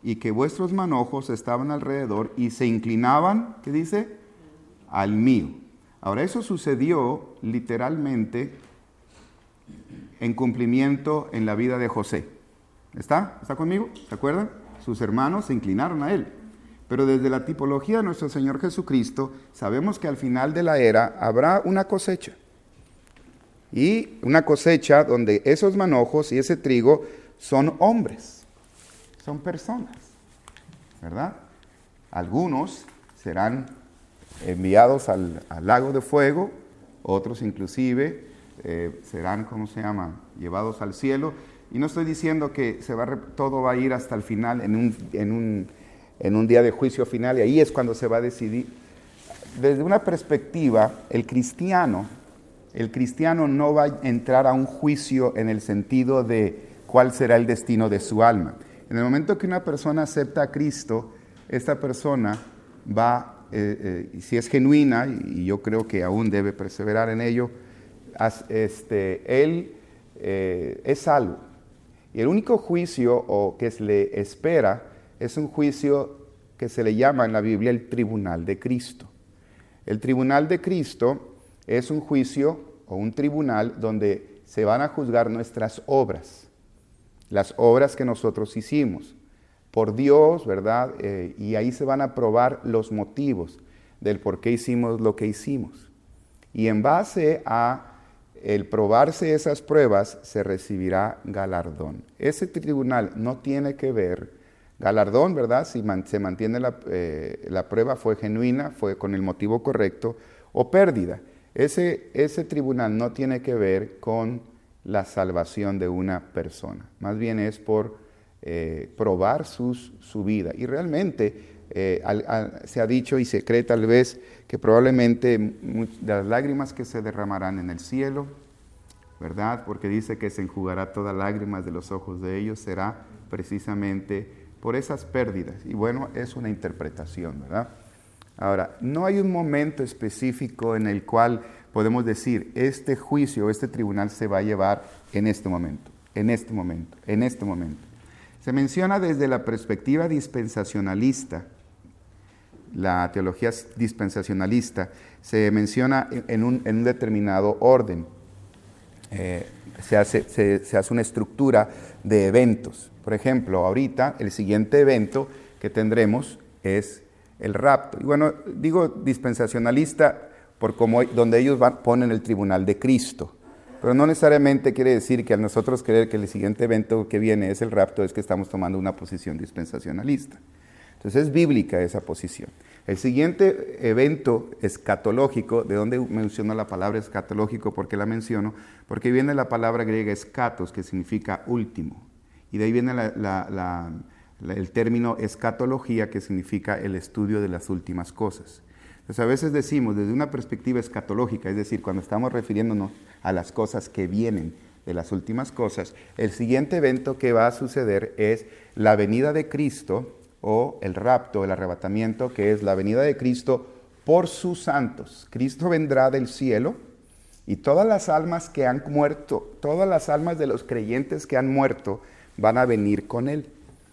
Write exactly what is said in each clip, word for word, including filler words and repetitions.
y que vuestros manojos estaban alrededor y se inclinaban, ¿qué dice? Al mío. Ahora, eso sucedió literalmente en cumplimiento en la vida de José. ¿Está? ¿Está conmigo? ¿Se acuerdan? Sus hermanos se inclinaron a él. Pero desde la tipología de nuestro Señor Jesucristo, sabemos que al final de la era habrá una cosecha. Y una cosecha donde esos manojos y ese trigo son hombres, son personas, ¿verdad? Algunos serán enviados al, al lago de fuego, otros inclusive eh, serán, ¿cómo se llama?, llevados al cielo. Y no estoy diciendo que se va a, todo va a ir hasta el final, en un, en, un, en un día de juicio final, y ahí es cuando se va a decidir. Desde una perspectiva, el cristiano, el cristiano no va a entrar a un juicio en el sentido de cuál será el destino de su alma. En el momento que una persona acepta a Cristo, esta persona va, eh, eh, si es genuina, y yo creo que aún debe perseverar en ello, as, este, él eh, es salvo. Y el único juicio o que se le espera es un juicio que se le llama en la Biblia el tribunal de Cristo. El tribunal de Cristo es un juicio o un tribunal donde se van a juzgar nuestras obras, las obras que nosotros hicimos por Dios, ¿verdad? Eh, y ahí se van a probar los motivos del por qué hicimos lo que hicimos. Y en base a el probarse esas pruebas, se recibirá galardón. Ese tribunal no tiene que ver, galardón, ¿verdad? Si man, se mantiene la, eh, la prueba, fue genuina, fue con el motivo correcto, o pérdida. Ese, ese tribunal no tiene que ver con la salvación de una persona. Más bien es por eh, probar sus, su vida. Y realmente eh, al, al, se ha dicho y se cree tal vez que probablemente de las lágrimas que se derramarán en el cielo, ¿verdad? Porque dice que se enjugará todas lágrimas de los ojos de ellos, será precisamente por esas pérdidas. Y bueno, es una interpretación, ¿verdad? Ahora, no hay un momento específico en el cual podemos decir, este juicio, este tribunal se va a llevar en este momento, en este momento, en este momento. Se menciona desde la perspectiva dispensacionalista, la teología dispensacionalista, se menciona en un, en un determinado orden. Eh, se, hace, se, se hace una estructura de eventos. Por ejemplo, ahorita el siguiente evento que tendremos es el rapto. Y bueno, digo dispensacionalista por como, donde ellos van, ponen el tribunal de Cristo. Pero no necesariamente quiere decir que al nosotros creer que el siguiente evento que viene es el rapto, es que estamos tomando una posición dispensacionalista. Entonces es bíblica esa posición. El siguiente evento escatológico, ¿de dónde menciono la palabra escatológico? ¿Por qué la menciono? Porque viene la palabra griega escatos, que significa último. Y de ahí viene la, la, la, la, el término escatología, que significa el estudio de las últimas cosas. Entonces a veces decimos desde una perspectiva escatológica, es decir, cuando estamos refiriéndonos a las cosas que vienen de las últimas cosas, el siguiente evento que va a suceder es la venida de Cristo, o el rapto, el arrebatamiento, que es la venida de Cristo por sus santos. Cristo vendrá del cielo y todas las almas que han muerto, todas las almas de los creyentes que han muerto van a venir con Él.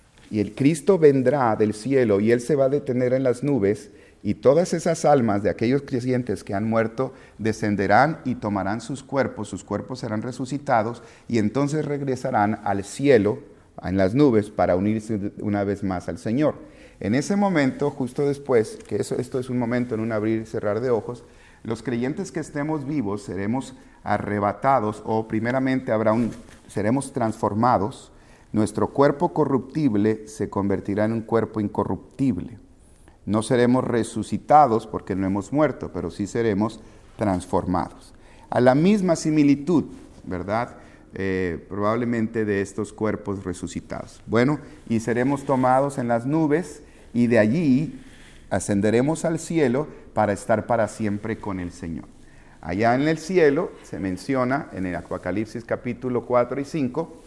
Y el Cristo vendrá del cielo y Él se va a detener en las nubes y todas esas almas de aquellos creyentes que han muerto descenderán y tomarán sus cuerpos, sus cuerpos serán resucitados y entonces regresarán al cielo, en las nubes, para unirse una vez más al Señor. En ese momento, justo después, que eso, esto es un momento en un abrir y cerrar de ojos, los creyentes que estemos vivos seremos arrebatados, o primeramente habrá un, seremos transformados, nuestro cuerpo corruptible se convertirá en un cuerpo incorruptible. No seremos resucitados porque no hemos muerto, pero sí seremos transformados. A la misma similitud, ¿verdad?, Eh, probablemente de estos cuerpos resucitados. Bueno, y seremos tomados en las nubes y de allí ascenderemos al cielo para estar para siempre con el Señor. Allá en el cielo se menciona en el Apocalipsis capítulo cuatro y cinco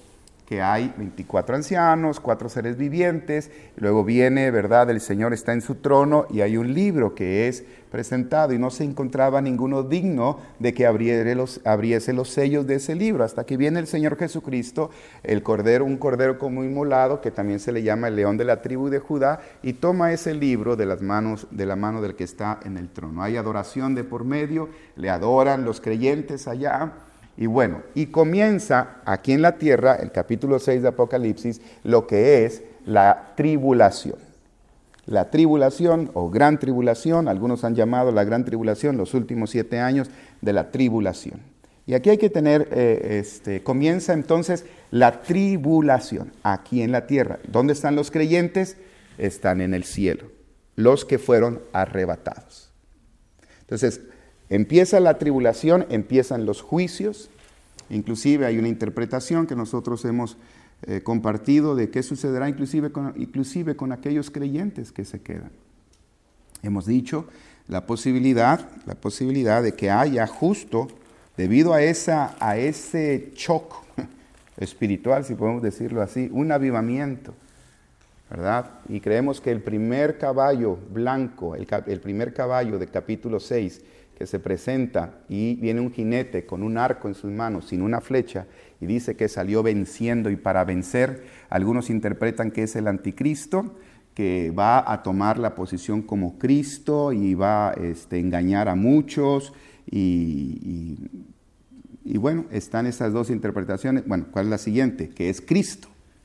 que hay veinticuatro ancianos, cuatro seres vivientes, luego viene, ¿verdad? El Señor está en su trono y hay un libro que es presentado y no se encontraba ninguno digno de que abriere los, abriese los sellos de ese libro, hasta que viene el Señor Jesucristo, el cordero, un cordero como inmolado, que también se le llama el león de la tribu de Judá, y toma ese libro de las manos, de la mano del que está en el trono. Hay adoración de por medio, le adoran los creyentes allá. Y bueno, y comienza aquí en la tierra, el capítulo seis de Apocalipsis, lo que es la tribulación. La tribulación o gran tribulación, algunos han llamado la gran tribulación, los últimos siete años de la tribulación. Y aquí hay que tener, eh, este, comienza entonces la tribulación aquí en la tierra. ¿Dónde están los creyentes? Están en el cielo, los que fueron arrebatados. Entonces, empieza la tribulación, empiezan los juicios, inclusive hay una interpretación que nosotros hemos eh, compartido de qué sucederá inclusive con, inclusive con aquellos creyentes que se quedan. Hemos dicho la posibilidad, la posibilidad de que haya justo, debido a, esa, a ese shock espiritual, si podemos decirlo así, un avivamiento, ¿verdad? Y creemos que el primer caballo blanco, el, el primer caballo del capítulo seis, que se presenta y viene un jinete con un arco en sus manos, sin una flecha, y dice que salió venciendo y para vencer, algunos interpretan que es el anticristo, que va a tomar la posición como Cristo y va a este, engañar a muchos, y, y, y bueno, están esas dos interpretaciones. Bueno, ¿cuál es la siguiente? Que es Cristo.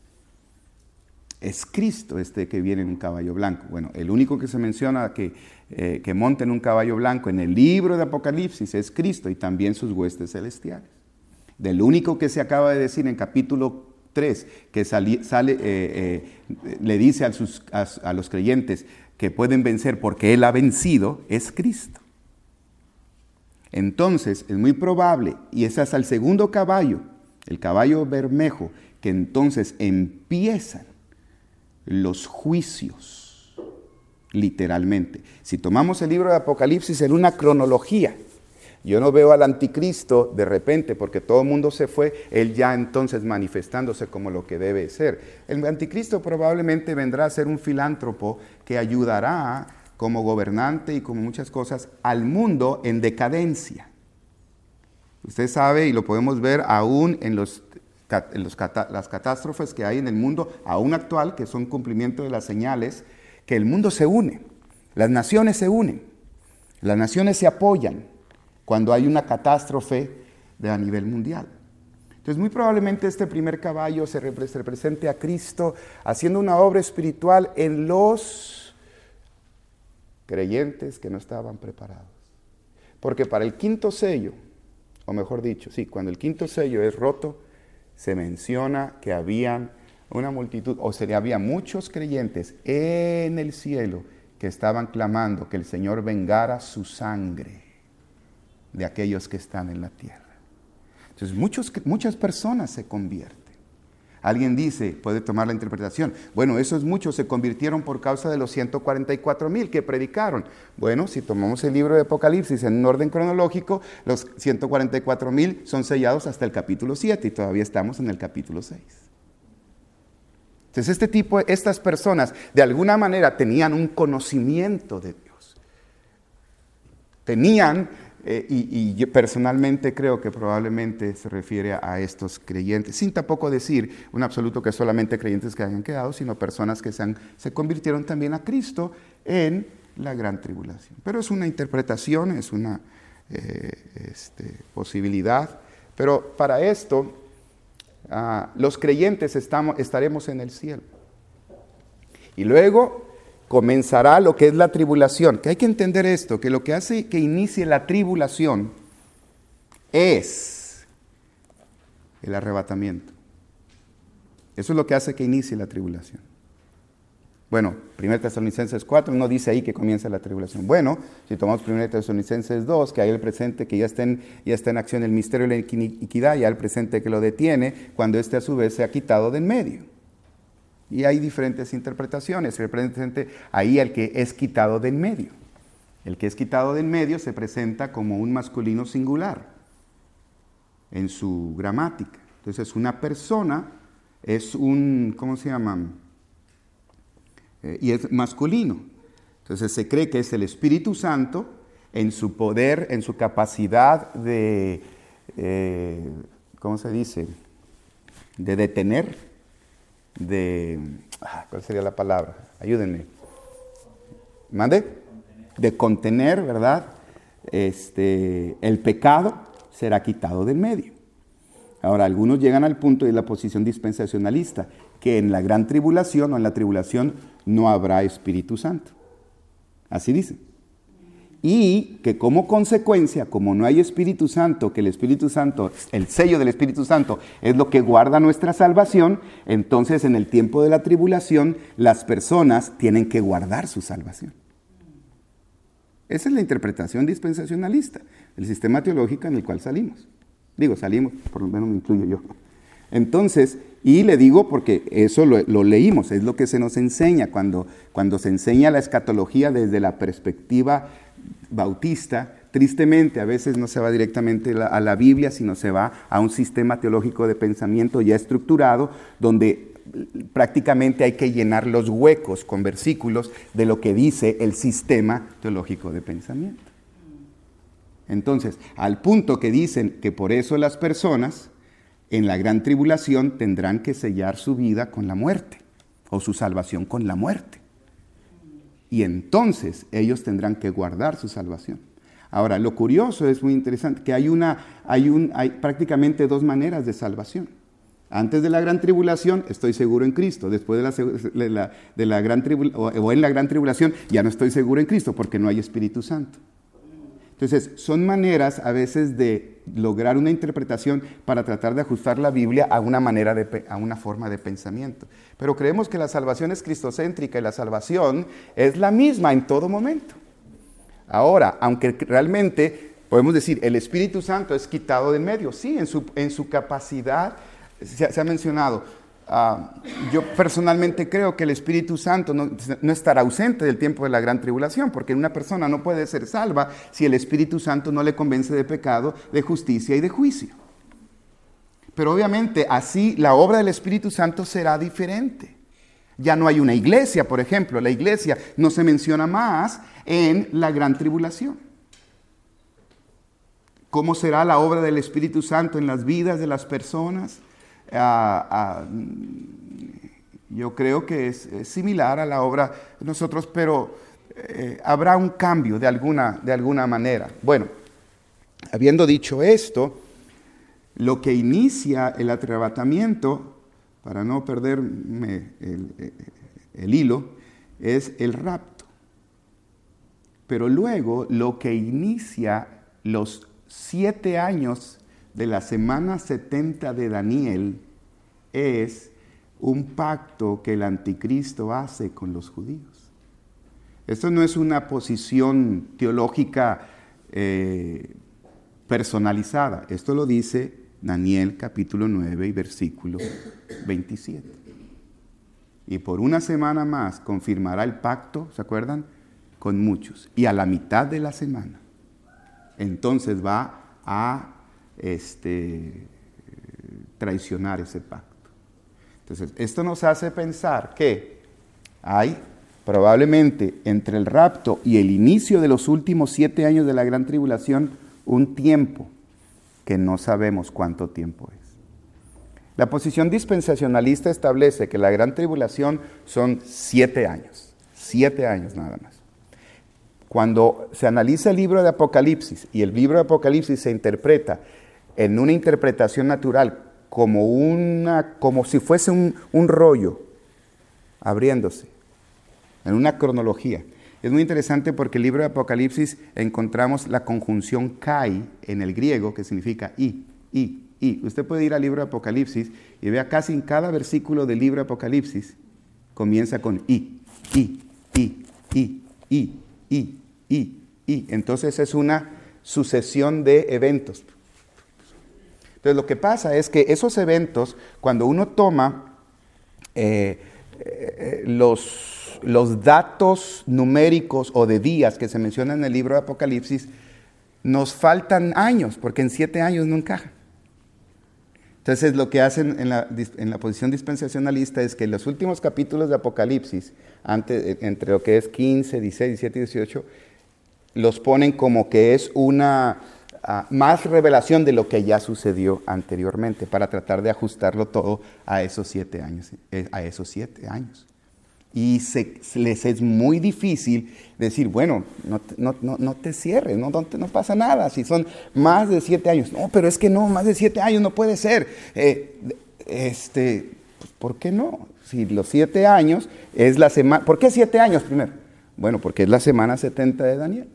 Es Cristo este que viene en un caballo blanco. Bueno, el único que se menciona que, eh, que monta en un caballo blanco en el libro de Apocalipsis es Cristo y también sus huestes celestiales. Del único que se acaba de decir en capítulo tres, que sali, sale, eh, eh, le dice a, sus, a, a los creyentes que pueden vencer porque Él ha vencido, es Cristo. Entonces, es muy probable, y ese es el segundo caballo, el caballo bermejo, que entonces empiezan los juicios, literalmente. Si tomamos el libro de Apocalipsis en una cronología, yo no veo al anticristo de repente, porque todo el mundo se fue, él ya entonces manifestándose como lo que debe ser. El anticristo probablemente vendrá a ser un filántropo que ayudará como gobernante y como muchas cosas al mundo en decadencia. Usted sabe, y lo podemos ver aún en los En los, las catástrofes que hay en el mundo, aún actual, que son cumplimiento de las señales, que el mundo se une, las naciones se unen, las naciones se apoyan cuando hay una catástrofe de a nivel mundial. Entonces, muy probablemente este primer caballo se represente a Cristo haciendo una obra espiritual en los creyentes que no estaban preparados. Porque para el quinto sello, o mejor dicho, sí, cuando el quinto sello es roto, se menciona que habían una multitud, o sea, había muchos creyentes en el cielo que estaban clamando que el Señor vengara su sangre de aquellos que están en la tierra. Entonces, muchos, muchas personas se convierten. Alguien dice, puede tomar la interpretación, bueno, esos muchos se convirtieron por causa de los ciento cuarenta y cuatro mil que predicaron. Bueno, si tomamos el libro de Apocalipsis en un orden cronológico, los ciento cuarenta y cuatro mil son sellados hasta el capítulo siete y todavía estamos en el capítulo seis. Entonces, este tipo, estas personas de alguna manera tenían un conocimiento de Dios. Tenían... Eh, y, y yo personalmente creo que probablemente se refiere a, a estos creyentes, sin tampoco decir un absoluto que solamente creyentes que hayan quedado, sino personas que se, han, se convirtieron también a Cristo en la gran tribulación. Pero es una interpretación, es una eh, este, posibilidad, pero para esto uh, los creyentes estamos, estaremos en el cielo. Y luego comenzará lo que es la tribulación, que hay que entender esto, que lo que hace que inicie la tribulación es el arrebatamiento. Eso es lo que hace que inicie la tribulación. Bueno, primera Tesalonicenses cuatro no dice ahí que comienza la tribulación. Bueno, si tomamos primera Tesalonicenses dos, que hay el presente, que ya está, en, ya está en acción el misterio de la iniquidad, ya el presente que lo detiene, cuando éste a su vez se ha quitado de en medio. Y hay diferentes interpretaciones. Se presenta ahí el que es quitado del medio. El que es quitado del medio se presenta como un masculino singular en su gramática. Entonces, una persona es un, ¿cómo se llama? Eh, y es masculino. Entonces se cree que es el Espíritu Santo en su poder, en su capacidad de, eh, ¿cómo se dice? De detener, de, ¿cuál sería la palabra? Ayúdenme. ¿Mande? De contener, ¿verdad? Este, el pecado será quitado del medio. Ahora, algunos llegan al punto de la posición dispensacionalista, que en la gran tribulación o en la tribulación no habrá Espíritu Santo. Así dicen. Y que como consecuencia, como no hay Espíritu Santo, que el Espíritu Santo, el sello del Espíritu Santo es lo que guarda nuestra salvación, entonces en el tiempo de la tribulación las personas tienen que guardar su salvación. Esa es la interpretación dispensacionalista, el sistema teológico en el cual salimos. Digo, salimos, por lo menos me incluyo yo. Entonces, y le digo porque eso lo, lo leímos, es lo que se nos enseña cuando, cuando se enseña la escatología desde la perspectiva bautista. Tristemente, a veces no se va directamente a la Biblia, sino se va a un sistema teológico de pensamiento ya estructurado, donde prácticamente hay que llenar los huecos con versículos de lo que dice el sistema teológico de pensamiento. Entonces, al punto que dicen que por eso las personas en la gran tribulación tendrán que sellar su vida con la muerte, o su salvación con la muerte. Y entonces ellos tendrán que guardar su salvación. Ahora, lo curioso es muy interesante, que hay, una, hay, un, hay prácticamente dos maneras de salvación. Antes de la gran tribulación estoy seguro en Cristo, después de la, de la, de la gran tribulación, o en la gran tribulación ya no estoy seguro en Cristo porque no hay Espíritu Santo. Entonces, son maneras a veces de lograr una interpretación para tratar de ajustar la Biblia a una manera de, a una forma de pensamiento. Pero creemos que la salvación es cristocéntrica y la salvación es la misma en todo momento. Ahora, aunque realmente podemos decir el Espíritu Santo es quitado del medio, sí, en su, en su capacidad, se, se ha mencionado. Uh, yo personalmente creo que el Espíritu Santo no, no estará ausente del tiempo de la gran tribulación, porque una persona no puede ser salva si el Espíritu Santo no le convence de pecado, de justicia y de juicio. Pero obviamente así la obra del Espíritu Santo será diferente. Ya no hay una iglesia, por ejemplo, la iglesia no se menciona más en la gran tribulación. ¿Cómo será la obra del Espíritu Santo en las vidas de las personas? Uh, uh, yo creo que es, es similar a la obra de nosotros, pero eh, habrá un cambio de alguna, de alguna manera. Bueno, habiendo dicho esto, lo que inicia el arrebatamiento, para no perderme el, el, el hilo, es el rapto. Pero luego lo que inicia los siete años de la semana setenta de Daniel es un pacto que el anticristo hace con los judíos. Esto no es una posición teológica eh, personalizada. Esto lo dice Daniel capítulo nueve y versículo veintisiete. Y por una semana más confirmará el pacto, ¿se acuerdan? Con muchos. Y a la mitad de la semana, entonces va a Este, traicionar ese pacto. Entonces, esto nos hace pensar que hay probablemente entre el rapto y el inicio de los últimos siete años de la gran tribulación un tiempo que no sabemos cuánto tiempo es. La posición dispensacionalista establece que la gran tribulación son siete años, siete años nada más. Cuando se analiza el libro de Apocalipsis y el libro de Apocalipsis se interpreta en una interpretación natural, como, una, como si fuese un, un rollo abriéndose, en una cronología. Es muy interesante porque el libro de Apocalipsis encontramos la conjunción kai en el griego, que significa y, y, y. Usted puede ir al libro de Apocalipsis y vea casi en cada versículo del libro de Apocalipsis, comienza con y, y, y, y, y, y, y, y. Entonces es una sucesión de eventos. Entonces lo que pasa es que esos eventos, cuando uno toma eh, eh, los, los datos numéricos o de días que se mencionan en el libro de Apocalipsis, nos faltan años, porque en siete años no encajan. Entonces lo que hacen en la, en la posición dispensacionalista es que en los últimos capítulos de Apocalipsis, antes, entre lo que es quince, dieciséis, diecisiete y dieciocho, los ponen como que es una uh, más revelación de lo que ya sucedió anteriormente, para tratar de ajustarlo todo a esos siete años. A esos siete años. Y se, se les es muy difícil decir, bueno, no, no, no, no te cierres, no, no, no pasa nada, si son más de siete años. No, pero es que no, más de siete años no puede ser. Eh, este, pues, ¿por qué no? Si los siete años es la semana... ¿Por qué siete años primero? Bueno, porque es la semana setenta de Daniel.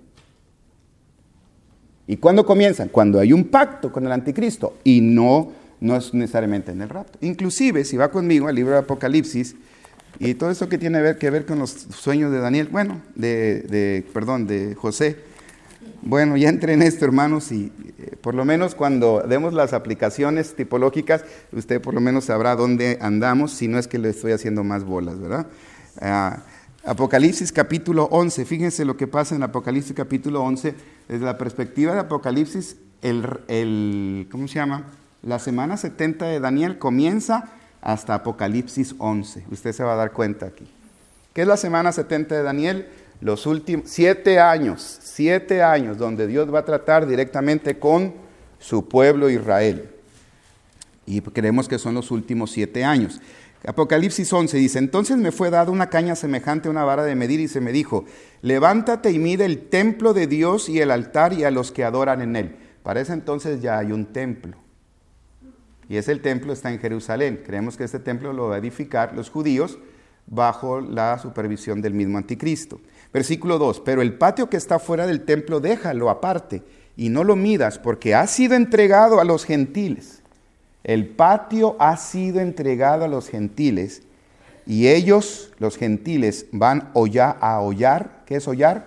¿Y cuándo comienzan? Cuando hay un pacto con el anticristo, y no, no es necesariamente en el rapto. Inclusive, si va conmigo al libro de Apocalipsis, y todo eso que tiene ver, que ver con los sueños de Daniel, bueno, de, de, perdón, de José. Bueno, ya entré en esto, hermanos, y eh, por lo menos cuando demos las aplicaciones tipológicas, usted por lo menos sabrá dónde andamos, si no es que le estoy haciendo más bolas, ¿verdad? Uh, Apocalipsis capítulo once, fíjense lo que pasa en Apocalipsis capítulo once, desde la perspectiva de Apocalipsis, el, el ¿cómo se llama? La semana setenta de Daniel comienza hasta Apocalipsis once. Usted se va a dar cuenta aquí. ¿Qué es la semana setenta de Daniel? Los últimos siete años, siete años donde Dios va a tratar directamente con su pueblo Israel. Y creemos que son los últimos siete años. Apocalipsis once dice, entonces me fue dada una caña semejante a una vara de medir y se me dijo, levántate y mide el templo de Dios y el altar y a los que adoran en él. Para ese entonces ya hay un templo. Y ese el templo está en Jerusalén. Creemos que este templo lo va a edificar los judíos bajo la supervisión del mismo anticristo. Versículo dos, pero el patio que está fuera del templo déjalo aparte y no lo midas porque ha sido entregado a los gentiles. El patio ha sido entregado a los gentiles y ellos, los gentiles, van hollar, a hollar. ¿Qué es hollar?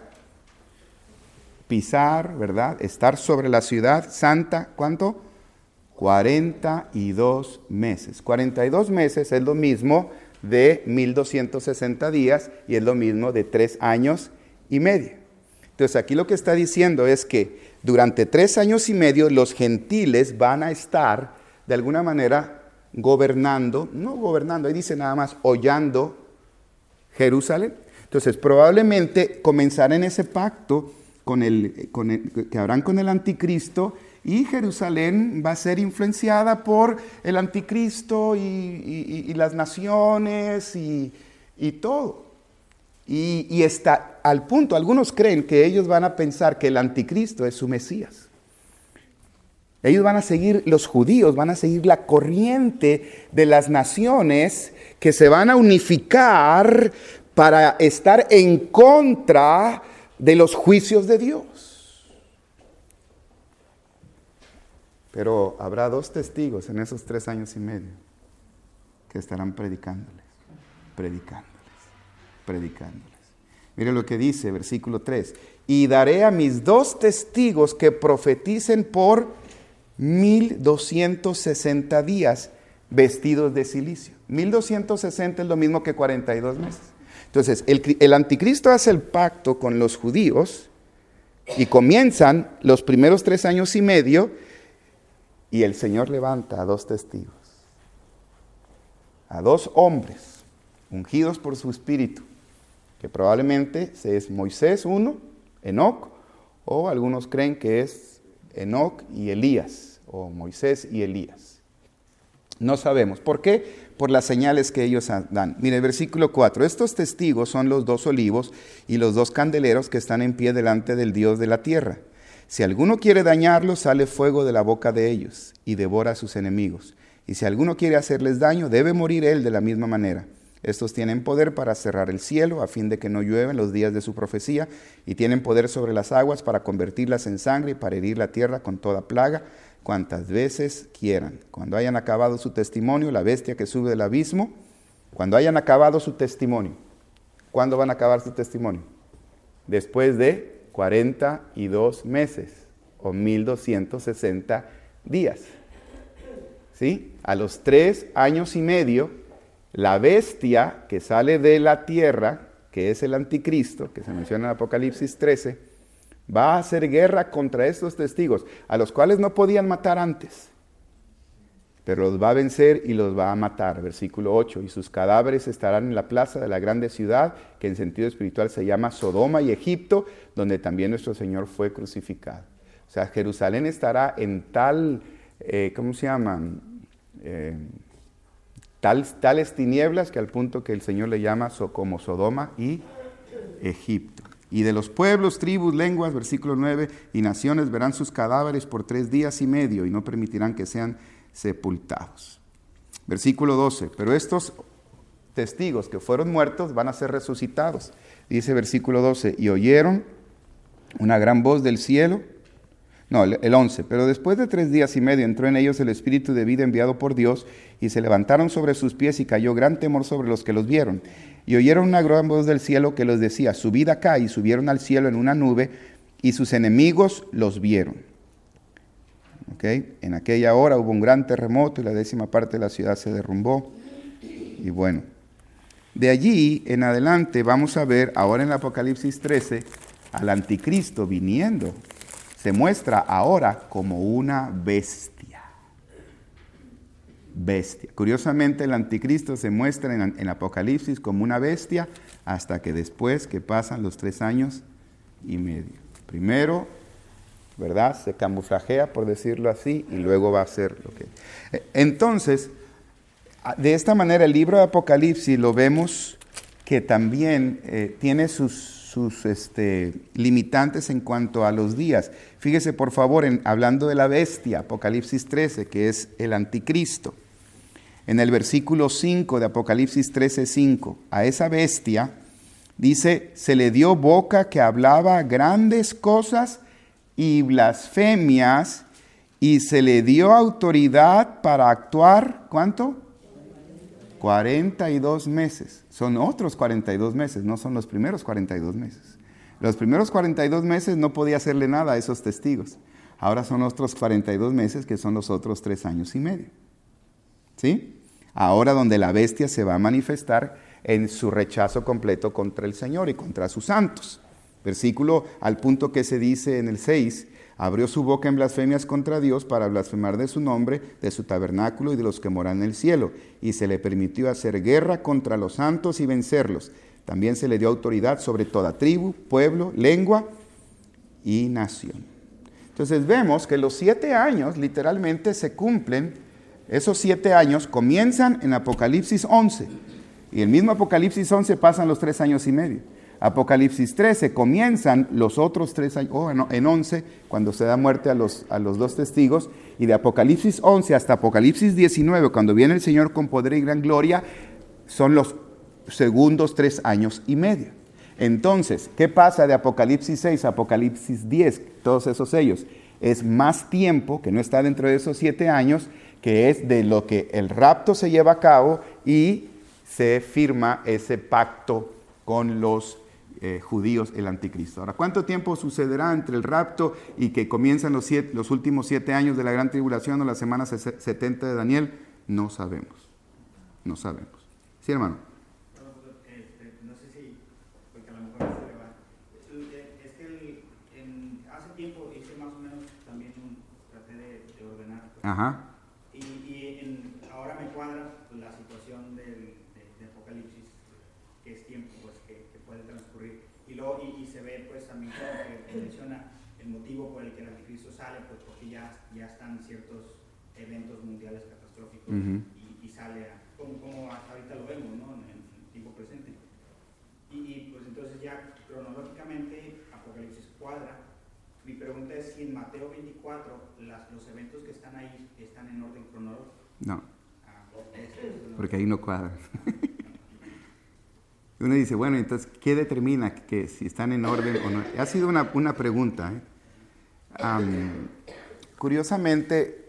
Pisar, ¿verdad? Estar sobre la ciudad santa. ¿Cuánto? cuarenta y dos meses. cuarenta y dos meses es lo mismo de mil doscientos sesenta días y es lo mismo de tres años y medio. Entonces aquí lo que está diciendo es que durante tres años y medio los gentiles van a estar de alguna manera gobernando, no gobernando, ahí dice nada más, hollando Jerusalén. Entonces probablemente comenzarán ese pacto con el, con el, que habrán con el anticristo. Y Jerusalén va a ser influenciada por el anticristo y, y, y las naciones y, y todo. Y, y está al punto, algunos creen que ellos van a pensar que el anticristo es su Mesías. Ellos van a seguir, los judíos van a seguir la corriente de las naciones que se van a unificar para estar en contra de los juicios de Dios. Pero habrá dos testigos en esos tres años y medio que estarán predicándoles, predicándoles, predicándoles. Mire lo que dice, versículo tres. Y daré a mis dos testigos que profeticen por mil doscientos sesenta días vestidos de cilicio. mil doscientos sesenta es lo mismo que cuarenta y dos meses. Entonces, el, el anticristo hace el pacto con los judíos y comienzan los primeros tres años y medio. Y el Señor levanta a dos testigos, a dos hombres ungidos por su espíritu, que probablemente es Moisés uno, Enoc, o algunos creen que es Enoc y Elías, o Moisés y Elías. No sabemos. ¿Por qué? Por las señales que ellos dan. Mire, versículo cuatro. Estos testigos son los dos olivos y los dos candeleros que están en pie delante del Dios de la tierra. Si alguno quiere dañarlos, sale fuego de la boca de ellos y devora a sus enemigos. Y si alguno quiere hacerles daño, debe morir él de la misma manera. Estos tienen poder para cerrar el cielo a fin de que no llueva en los días de su profecía, y tienen poder sobre las aguas para convertirlas en sangre y para herir la tierra con toda plaga, cuantas veces quieran. Cuando hayan acabado su testimonio, la bestia que sube del abismo, cuando hayan acabado su testimonio, ¿cuándo van a acabar su testimonio? Después de cuarenta y dos meses o mil doscientos sesenta días. ¿Sí? A los tres años y medio, la bestia que sale de la tierra, que es el anticristo, que se menciona en Apocalipsis trece, va a hacer guerra contra estos testigos, a los cuales no podían matar antes. pero los va a vencer y los va a matar. Versículo ocho, y sus cadáveres estarán en la plaza de la grande ciudad, que en sentido espiritual se llama Sodoma y Egipto, donde también nuestro Señor fue crucificado. O sea, Jerusalén estará en tal, eh, ¿cómo se llama? Eh, tal, tales tinieblas que al punto que el Señor le llama so, como Sodoma y Egipto. Y de los pueblos, tribus, lenguas, versículo nueve, y naciones verán sus cadáveres por tres días y medio y no permitirán que sean sepultados. Versículo doce, pero estos testigos que fueron muertos van a ser resucitados. Dice versículo doce, y oyeron una gran voz del cielo. No, el once, pero después de tres días y medio entró en ellos el espíritu de vida enviado por Dios y se levantaron sobre sus pies y cayó gran temor sobre los que los vieron. Y oyeron una gran voz del cielo que les decía, subid acá, y subieron al cielo en una nube y sus enemigos los vieron. ¿Okay? En aquella hora hubo un gran terremoto y la décima parte de la ciudad se derrumbó. Y bueno, de allí en adelante vamos a ver ahora en el Apocalipsis trece al anticristo viniendo. Se muestra ahora como una bestia. Bestia. Curiosamente, el anticristo se muestra en, en Apocalipsis como una bestia hasta que después que pasan los tres años y medio. Primero, ¿verdad? Se camuflajea, por decirlo así, y luego va a ser lo que... Entonces, de esta manera, el libro de Apocalipsis lo vemos que también eh, tiene sus... sus este, limitantes en cuanto a los días. Fíjese por favor, en, hablando de la bestia, Apocalipsis trece, que es el anticristo. En el versículo cinco de Apocalipsis trece, cinco, a esa bestia, dice, se le dio boca que hablaba grandes cosas y blasfemias, y se le dio autoridad para actuar, ¿cuánto? cuarenta y dos meses. Son otros cuarenta y dos meses, no son los primeros cuarenta y dos meses. Los primeros cuarenta y dos meses no podía hacerle nada a esos testigos. Ahora son otros cuarenta y dos meses que son los otros tres años y medio. ¿Sí? Ahora donde la bestia se va a manifestar en su rechazo completo contra el Señor y contra sus santos. Versículo al punto que se dice en el seis, abrió su boca en blasfemias contra Dios para blasfemar de su nombre, de su tabernáculo y de los que moran en el cielo. Y se le permitió hacer guerra contra los santos y vencerlos. También se le dio autoridad sobre toda tribu, pueblo, lengua y nación. Entonces vemos que los siete años literalmente se cumplen. Esos siete años comienzan en Apocalipsis once. Y el mismo Apocalipsis once pasan los tres años y medio. Apocalipsis trece comienzan los otros tres años, oh, no, en once, cuando se da muerte a los, a los dos testigos, y de Apocalipsis once hasta Apocalipsis diecinueve, cuando viene el Señor con poder y gran gloria, son los segundos tres años y medio. Entonces, ¿qué pasa de Apocalipsis seis a Apocalipsis diez? Todos esos sellos. Es más tiempo, que no está dentro de esos siete años, que es de lo que el rapto se lleva a cabo y se firma ese pacto con los Eh, judíos, el anticristo. Ahora, ¿cuánto tiempo sucederá entre el rapto y que comienzan los, siete, los últimos siete años de la gran tribulación o la semana setenta de Daniel? No sabemos. No sabemos. Sí, hermano. No, este, no sé si, porque a lo mejor se le va. Es que el, en, hace tiempo hice más o menos también un, traté de, de ordenar. Pues, Ajá. Y, y en, ahora me cuadra la situación del, de, de Apocalipsis, que es tiempo, pues, que, que puede transcurrir. Y, luego, y, y se ve, pues, también que menciona el motivo por el que el anticristo sale, pues, porque ya, ya están ciertos eventos mundiales catastróficos uh-huh. y, y sale, a, como, como hasta ahorita lo vemos, ¿no? En, en el tiempo presente. Y, y, pues, entonces ya cronológicamente Apocalipsis cuadra. Mi pregunta es si en Mateo veinticuatro las, los eventos que están ahí están en orden cronológico. No. Ah, no. Porque ahí no cuadra. Uno dice, bueno, entonces, ¿qué determina que si están en orden o no? Ha sido una, una pregunta. ¿eh? Um, curiosamente,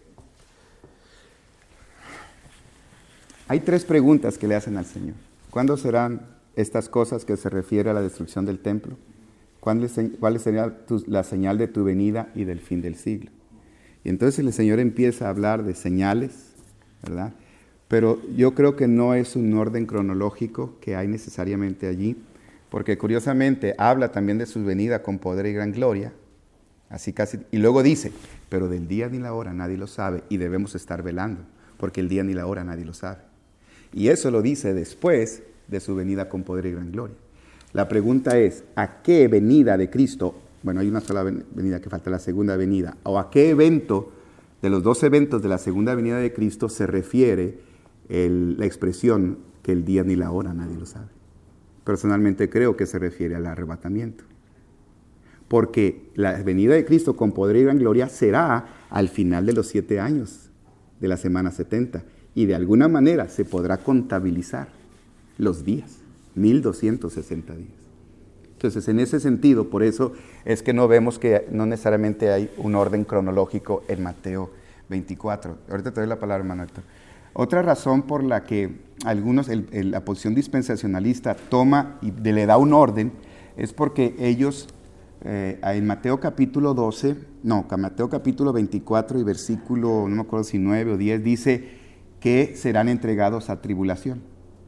hay tres preguntas que le hacen al Señor. ¿Cuándo serán estas cosas que se refiere a la destrucción del templo? ¿Cuál sería tu, la señal de tu venida y del fin del siglo? Y entonces el Señor empieza a hablar de señales, ¿verdad? Pero yo creo que no es un orden cronológico que hay necesariamente allí, porque curiosamente habla también de su venida con poder y gran gloria, así casi, y luego dice, pero del día ni la hora nadie lo sabe y debemos estar velando, porque el día ni la hora nadie lo sabe. Y eso lo dice después de su venida con poder y gran gloria. La pregunta es, ¿a qué venida de Cristo? Bueno, hay una sola venida que falta, la segunda venida. ¿O a qué evento de los dos eventos de la segunda venida de Cristo se refiere el, la expresión que el día ni la hora nadie lo sabe? Personalmente creo que se refiere al arrebatamiento. Porque la venida de Cristo con poder y gran gloria será al final de los siete años de la semana setenta. Y de alguna manera se podrá contabilizar los días, mil doscientos sesenta días. Entonces, en ese sentido, por eso es que no vemos que no necesariamente hay un orden cronológico en Mateo veinticuatro. Ahorita te doy la palabra, hermano Héctor. Otra razón por la que algunos, el, el, la posición dispensacionalista toma y de, le da un orden, es porque ellos, eh, en Mateo capítulo doce, no, Mateo capítulo veinticuatro y versículo, no me acuerdo si nueve o diez, dice que serán entregados a tribulación.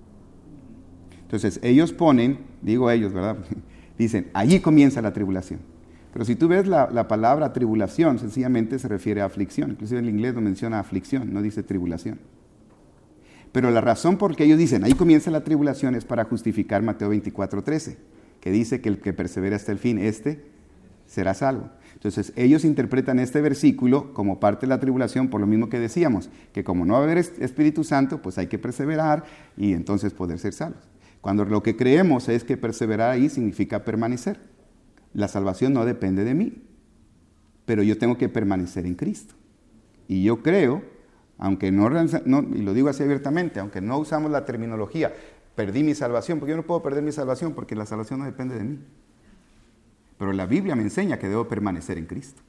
Entonces, ellos ponen, digo ellos, ¿verdad? Dicen, allí comienza la tribulación. Pero si tú ves la, la palabra tribulación, sencillamente se refiere a aflicción. Inclusive en el inglés no menciona aflicción, no dice tribulación. Pero la razón por que ellos dicen, ahí comienza la tribulación, es para justificar Mateo veinticuatro trece, que dice que el que persevera hasta el fin, este será salvo. Entonces, ellos interpretan este versículo como parte de la tribulación, por lo mismo que decíamos, que como no va a haber Espíritu Santo, pues hay que perseverar y entonces poder ser salvos. Cuando lo que creemos es que perseverar ahí significa permanecer. La salvación no depende de mí, pero yo tengo que permanecer en Cristo. Y yo creo, aunque no, no, y lo digo así abiertamente, aunque no usamos la terminología, perdí mi salvación, porque yo no puedo perder mi salvación porque la salvación no depende de mí. Pero la Biblia me enseña que debo permanecer en Cristo.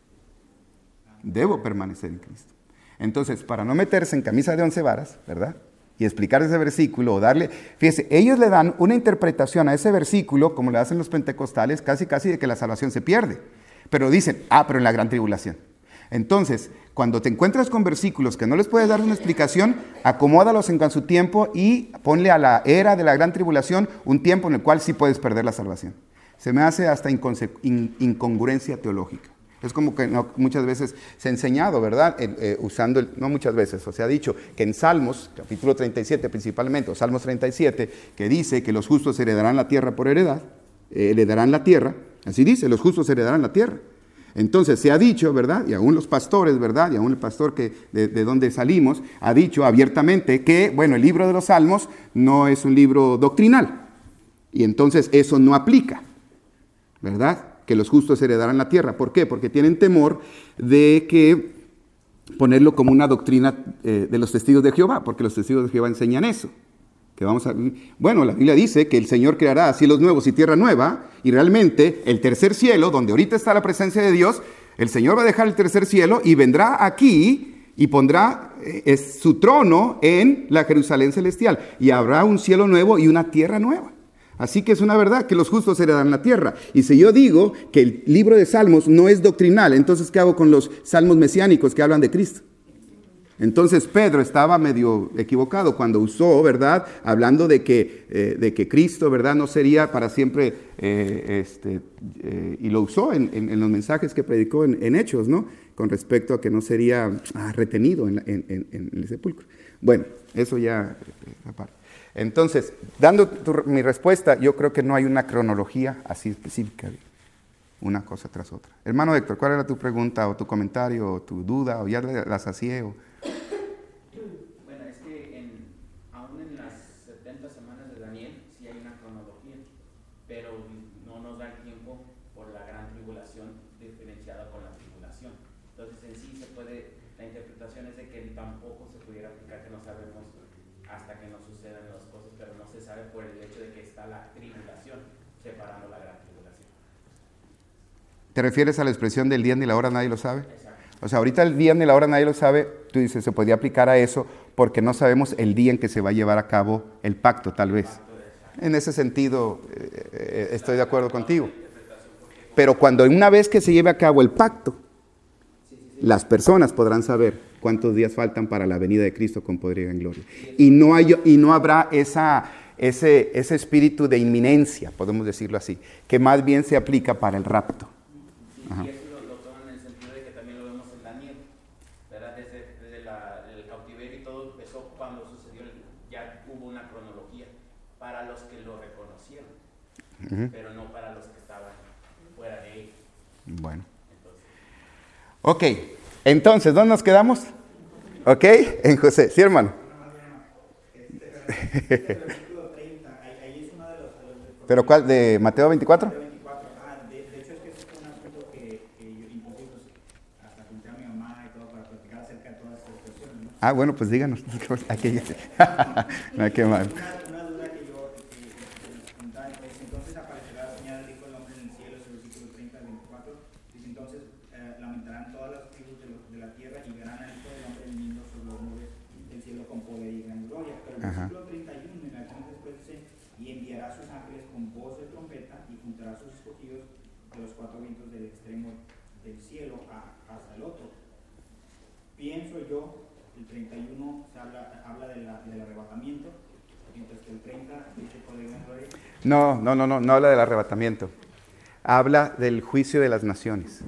Debo permanecer en Cristo. Entonces, para no meterse en camisa de once varas, ¿verdad?, y explicar ese versículo o darle, fíjese, ellos le dan una interpretación a ese versículo, como le hacen los pentecostales, casi casi de que la salvación se pierde. Pero dicen, ah, pero en la gran tribulación. Entonces, cuando te encuentras con versículos que no les puedes dar una explicación, acomódalos en su tiempo y ponle a la era de la gran tribulación un tiempo en el cual sí puedes perder la salvación. Se me hace hasta inconse- in- incongruencia teológica. Es como que no, muchas veces se ha enseñado, ¿verdad? Eh, eh, usando, el, no muchas veces, o se ha dicho que en Salmos, capítulo treinta y siete principalmente, o Salmos treinta y siete, que dice que los justos heredarán la tierra por heredad, eh, heredarán la tierra, así dice, los justos heredarán la tierra. Entonces se ha dicho, ¿verdad? Y aún los pastores, ¿verdad? Y aún el pastor que de, de donde salimos, ha dicho abiertamente que, bueno, el libro de los Salmos no es un libro doctrinal. Y entonces eso no aplica, ¿verdad? Que los justos heredarán la tierra. ¿Por qué? Porque tienen temor de que ponerlo como una doctrina eh, de los testigos de Jehová, porque los testigos de Jehová enseñan eso. Que vamos a, bueno, la Biblia dice que el Señor creará cielos nuevos y tierra nueva, y realmente el tercer cielo, donde ahorita está la presencia de Dios, el Señor va a dejar el tercer cielo y vendrá aquí y pondrá eh, su trono en la Jerusalén celestial, y habrá un cielo nuevo y una tierra nueva. Así que es una verdad que los justos heredarán la tierra. Y si yo digo que el libro de Salmos no es doctrinal, entonces ¿qué hago con los salmos mesiánicos que hablan de Cristo? Entonces Pedro estaba medio equivocado cuando usó, ¿verdad?, hablando de que, eh, de que Cristo, ¿verdad?, no sería para siempre, eh, este, eh, y lo usó en, en, en los mensajes que predicó en, en Hechos, ¿no?, con respecto a que no sería ah, retenido en, en, en, en el sepulcro. Bueno, eso ya eh, aparte. Entonces, dando tu, mi respuesta, yo creo que no hay una cronología así específica, una cosa tras otra. Hermano Héctor, ¿cuál era tu pregunta o tu comentario o tu duda o ya la sacié? O... Bueno, es que en, aún en las setenta semanas de Daniel sí hay una cronología, pero no nos da el tiempo por la gran tribulación diferenciada con la tribulación. Entonces, en sí se puede, la interpretación es de que tampoco se pudiera aplicar, que no sabemos hasta que no sucedan las cosas, pero no se sabe por el hecho de que está la tribulación separando la gran tribulación. ¿Te refieres a la expresión del día ni la hora nadie lo sabe? Exacto. O sea, ahorita el día ni la hora nadie lo sabe, tú dices, se podría aplicar a eso porque no sabemos el día en que se va a llevar a cabo el pacto, tal vez. En ese sentido, eh, estoy de acuerdo contigo. Pero cuando una vez que se lleve a cabo el pacto, las personas podrán saber cuántos días faltan para la venida de Cristo con poder y en gloria. Y no, hay, y no habrá esa, ese, ese espíritu de inminencia, podemos decirlo así, que más bien se aplica para el rapto. Sí, y eso lo, lo toman en el sentido de que también lo vemos en Daniel, ¿verdad? Desde, desde la, el cautiverio y todo, Uh-huh. pero no para los que estaban fuera de él. Bueno. Entonces, Ok, entonces, ¿dónde nos quedamos? Ok, en José. Sí, hermano. ¿Pero cuál? ¿De Mateo veinticuatro? Ah, de, de hecho es que es un asunto que, que yo inclusive pues, hasta junté a mi mamá y todo para platicar acerca de todas estas cuestiones, ¿no? Ah, bueno, pues díganos. Aquí. No, qué mal. Una, una duda que yo que, que, que nos preguntaba es, entonces aparecerá la señal del Hijo del Hombre en el cielo, es el versículo treinta al veinticuatro, dice entonces eh, lamentarán todas las tribus de, lo, de la tierra y verán al Hijo del Hombre viniendo sobre las nubes del cielo con poder y gran gloria. Pero el Ajá. versículo treinta y uno, en la que después dice, y enviará a sus ángeles con voz de trompeta y juntará a sus escogidos de los cuatro vientos del extremo del cielo a, hasta el otro. Pienso yo, el treinta y uno se habla, habla de la, del arrebatamiento, mientras que el treinta dice poder y gran gloria. No, no, no, no, no habla del arrebatamiento. Habla del juicio de las naciones.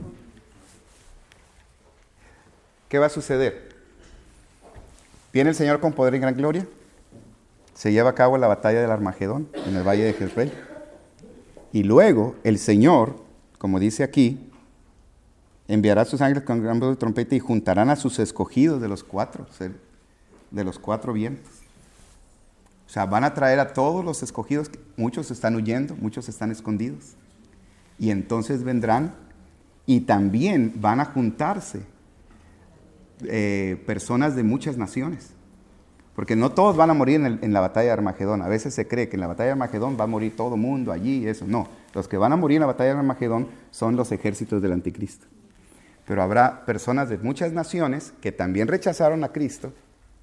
¿Qué va a suceder? Viene el Señor con poder y gran gloria. Se lleva a cabo la batalla del Armagedón en el valle de Jezreel. Y luego el Señor, como dice aquí, enviará a sus ángeles con gran voz de trompeta y juntarán a sus escogidos de los cuatro, de los cuatro vientos. O sea, van a traer a todos los escogidos, muchos están huyendo, muchos están escondidos. Y entonces vendrán y también van a juntarse eh, personas de muchas naciones. Porque no todos van a morir en, el, en la batalla de Armagedón. A veces se cree que en la batalla de Armagedón va a morir todo el mundo allí y eso. No, los que van a morir en la batalla de Armagedón son los ejércitos del anticristo. Pero habrá personas de muchas naciones que también rechazaron a Cristo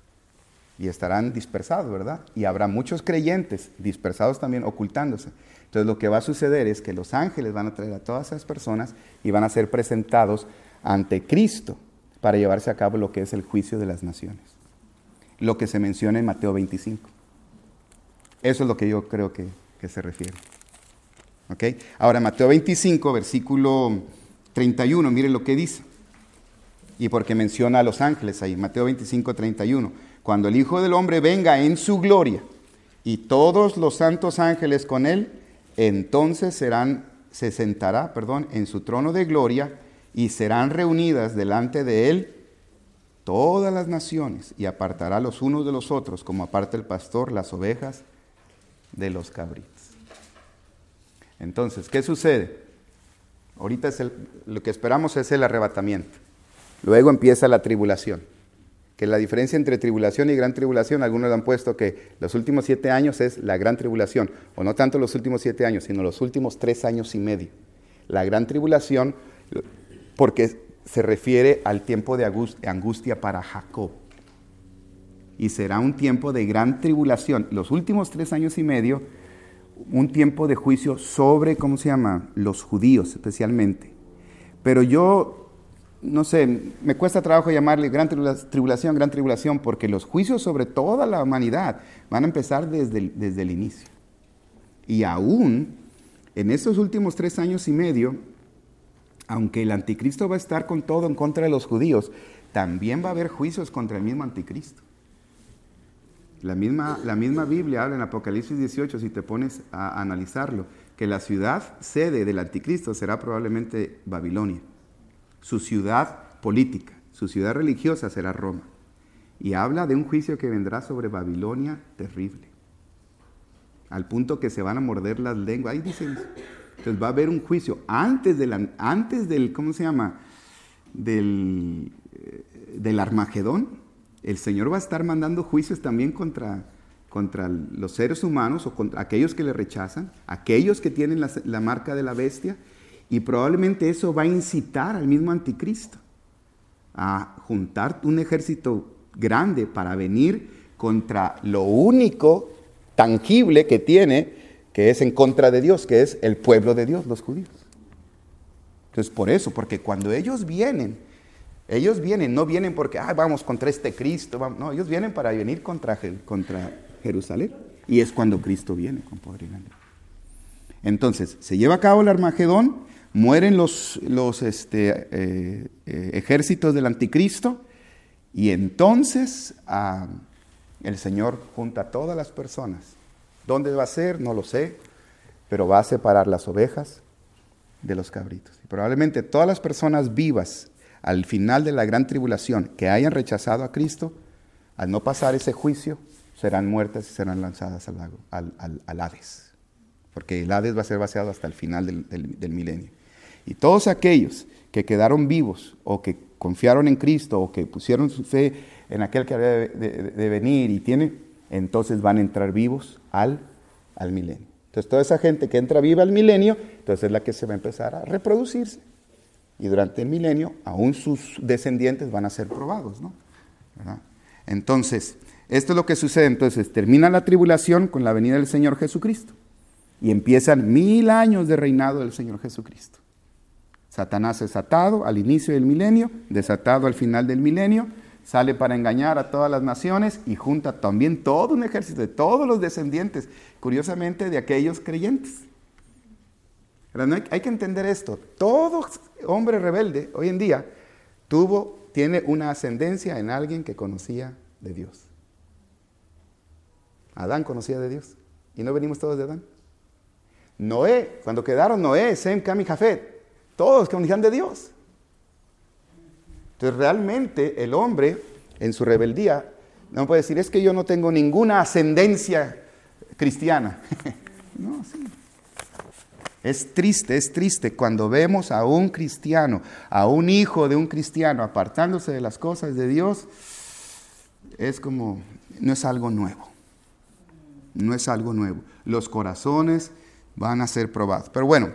y estarán dispersados, ¿verdad? Y habrá muchos creyentes dispersados también, ocultándose. Entonces lo que va a suceder es que los ángeles van a traer a todas esas personas y van a ser presentados ante Cristo para llevarse a cabo lo que es el juicio de las naciones. Lo que se menciona en Mateo veinticinco. Eso es lo que yo creo que, que se refiere. ¿Ok? Ahora, Mateo veinticinco, versículo treinta y uno, miren lo que dice. Y porque menciona a los ángeles ahí, Mateo veinticinco, treinta y uno. Cuando el Hijo del Hombre venga en su gloria y todos los santos ángeles con él, entonces serán, se sentará, perdón, en su trono de gloria y serán reunidas delante de él todas las naciones y apartará los unos de los otros, como aparta el pastor las ovejas de los cabritos. Entonces, ¿qué sucede? Ahorita es el, lo que esperamos es el arrebatamiento. Luego empieza la tribulación. Que la diferencia entre tribulación y gran tribulación, algunos han puesto que los últimos siete años es la gran tribulación, o no tanto los últimos siete años, sino los últimos tres años y medio. La gran tribulación, porque se refiere al tiempo de angustia para Jacob. Y será un tiempo de gran tribulación. Los últimos tres años y medio, un tiempo de juicio sobre, ¿cómo se llama? Los judíos especialmente. Pero yo, no sé, me cuesta trabajo llamarle gran tribulación, gran tribulación, porque los juicios sobre toda la humanidad van a empezar desde el, desde el inicio. Y aún en estos últimos tres años y medio, aunque el anticristo va a estar con todo en contra de los judíos, también va a haber juicios contra el mismo anticristo. La misma, la misma Biblia habla en Apocalipsis dieciocho, si te pones a analizarlo, que la ciudad sede del anticristo será probablemente Babilonia. Su ciudad política, su ciudad religiosa será Roma. Y habla de un juicio que vendrá sobre Babilonia terrible. Al punto que se van a morder las lenguas. Ahí dicen, entonces va a haber un juicio antes, de la, antes del, ¿cómo se llama? Del, del Armagedón. El Señor va a estar mandando juicios también contra, contra los seres humanos o contra aquellos que le rechazan, aquellos que tienen la, la marca de la bestia, y probablemente eso va a incitar al mismo anticristo a juntar un ejército grande para venir contra lo único tangible que tiene, que es en contra de Dios, que es el pueblo de Dios, los judíos. Entonces, por eso, porque cuando ellos vienen, ellos vienen, no vienen porque, ah, vamos contra este Cristo, vamos. No, ellos vienen para venir contra, contra Jerusalén. Y es cuando Cristo viene con poder y grandeza. Entonces, se lleva a cabo el Armagedón, mueren los, los este, eh, eh, ejércitos del anticristo, y entonces ah, el Señor junta a todas las personas. ¿Dónde va a ser? No lo sé. pero va a separar las ovejas de los cabritos. Y probablemente todas las personas vivas al final de la gran tribulación que hayan rechazado a Cristo, al no pasar ese juicio, serán muertas y serán lanzadas al, lago, al, al, al Hades. Porque el Hades va a ser vaciado hasta el final del, del, del milenio. Y todos aquellos que quedaron vivos o que confiaron en Cristo o que pusieron su fe en aquel que había de, de, de venir y tiene, entonces van a entrar vivos al, al milenio. Entonces toda esa gente que entra viva al milenio, entonces es la que se va a empezar a reproducirse. Y durante el milenio, aún sus descendientes van a ser probados, ¿no? ¿Verdad? Entonces, esto es lo que sucede. Entonces, termina la tribulación con la venida del Señor Jesucristo. Y empiezan mil años de reinado del Señor Jesucristo. Satanás es atado al inicio del milenio, desatado al final del milenio, sale para engañar a todas las naciones y junta también todo un ejército de todos los descendientes, curiosamente de aquellos creyentes. Pero no hay, hay que entender esto. Todo hombre rebelde hoy en día tuvo, tiene una ascendencia en alguien que conocía de Dios. Adán conocía de Dios. ¿Y no venimos todos de Adán? Noé, cuando quedaron Noé, Sem, Cam y Jafet, todos conocían de Dios. Entonces realmente el hombre en su rebeldía no puede decir, es que yo no tengo ninguna ascendencia cristiana. No, sí. Es triste, es triste cuando vemos a un cristiano, a un hijo de un cristiano apartándose de las cosas de Dios. Es como, no es algo nuevo. No es algo nuevo. Los corazones van a ser probados. Pero bueno,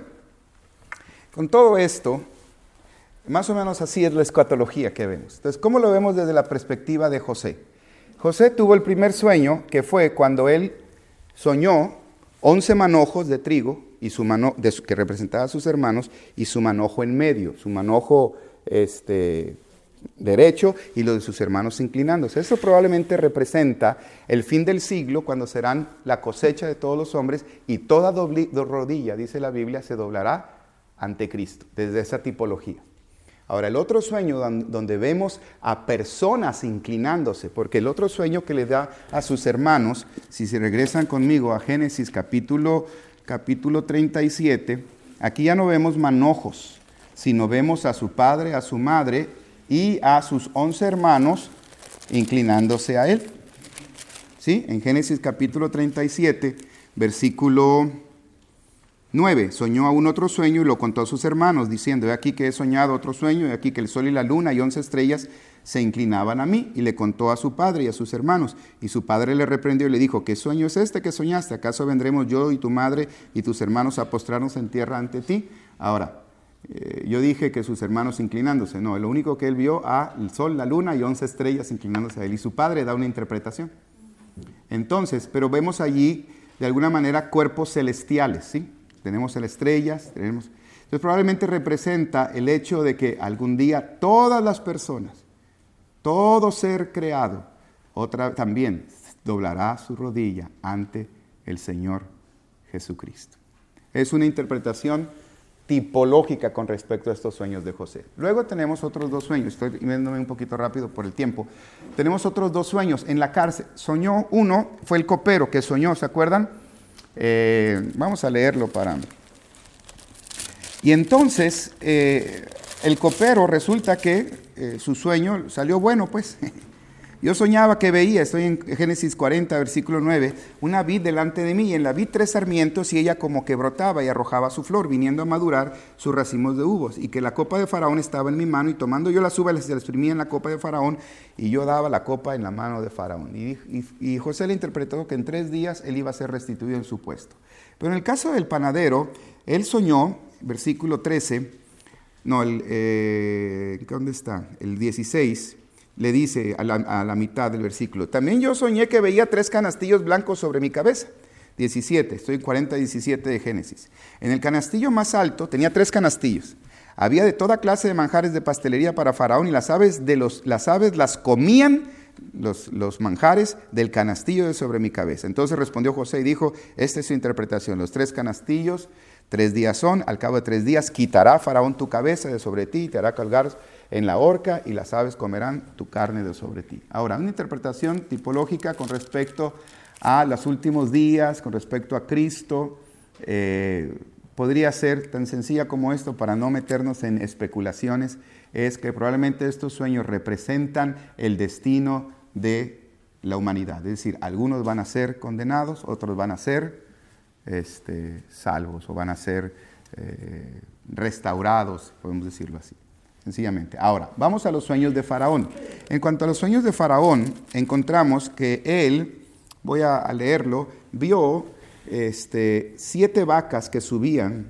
con todo esto, más o menos así es la escatología que vemos. Entonces, ¿cómo lo vemos desde la perspectiva de José? José tuvo el primer sueño, que fue cuando él soñó once manojos de trigo, y su mano, de su, que representaba a sus hermanos, y su manojo en medio, su manojo este, derecho y los de sus hermanos inclinándose. Eso probablemente representa el fin del siglo, cuando serán la cosecha de todos los hombres, y toda dobli, rodilla, dice la Biblia, se doblará ante Cristo, desde esa tipología. Ahora, el otro sueño donde vemos a personas inclinándose, porque el otro sueño que le da a sus hermanos, si se regresan conmigo a Génesis capítulo, capítulo treinta y siete, aquí ya no vemos manojos, sino vemos a su padre, a su madre y a sus once hermanos inclinándose a él. ¿Sí? En Génesis capítulo treinta y siete, versículo nueve, soñó aún otro sueño y lo contó a sus hermanos, diciendo, he aquí que he soñado otro sueño, he aquí que el sol y la luna y once estrellas se inclinaban a mí, y le contó a su padre y a sus hermanos. Y su padre le reprendió y le dijo, ¿qué sueño es este que soñaste? ¿Acaso vendremos yo y tu madre y tus hermanos a postrarnos en tierra ante ti? Ahora, eh, yo dije que sus hermanos inclinándose, no, lo único que él vio, a el sol, la luna y once estrellas inclinándose a él, y su padre da una interpretación. Entonces, pero vemos allí, de alguna manera, cuerpos celestiales, ¿sí? Tenemos las estrellas, tenemos... Entonces probablemente representa el hecho de que algún día todas las personas, todo ser creado, otra también doblará su rodilla ante el Señor Jesucristo. Es una interpretación tipológica con respecto a estos sueños de José. Luego tenemos otros dos sueños, estoy viéndome un poquito rápido por el tiempo. Tenemos otros dos sueños en la cárcel. Soñó uno, fue el copero que soñó, ¿se acuerdan? Eh, vamos a leerlo para... Y entonces, eh, el copero resulta que eh, su sueño salió bueno, pues. Yo soñaba que veía, estoy en Génesis cuarenta, versículo nueve, una vid delante de mí, y en la vid tres sarmientos, y ella como que brotaba y arrojaba su flor, viniendo a madurar sus racimos de uvas, y que la copa de Faraón estaba en mi mano, y tomando yo las uvas, las exprimía en la copa de Faraón, y yo daba la copa en la mano de Faraón. Y, y, y José le interpretó que en tres días él iba a ser restituido en su puesto. Pero en el caso del panadero, él soñó, versículo trece, no, el, eh, ¿dónde está? El dieciséis, le dice a la, a la mitad del versículo, también yo soñé que veía tres canastillos blancos sobre mi cabeza. diecisiete, estoy en cuarenta, diecisiete de Génesis. En el canastillo más alto tenía tres canastillos. Había de toda clase de manjares de pastelería para Faraón, y las aves, de los, las, aves las comían los, los manjares del canastillo de sobre mi cabeza. Entonces respondió José y dijo, esta es su interpretación, los tres canastillos, tres días son, al cabo de tres días quitará Faraón tu cabeza de sobre ti y te hará colgar en la horca, y las aves comerán tu carne de sobre ti. Ahora, una interpretación tipológica con respecto a los últimos días, con respecto a Cristo, eh, podría ser tan sencilla como esto, para no meternos en especulaciones, es que probablemente estos sueños representan el destino de la humanidad. Es decir, algunos van a ser condenados, otros van a ser este, salvos o van a ser eh, restaurados, podemos decirlo así, sencillamente. Ahora, vamos a los sueños de Faraón. En cuanto a los sueños de Faraón, encontramos que él, voy a, a leerlo, vio este, siete vacas que subían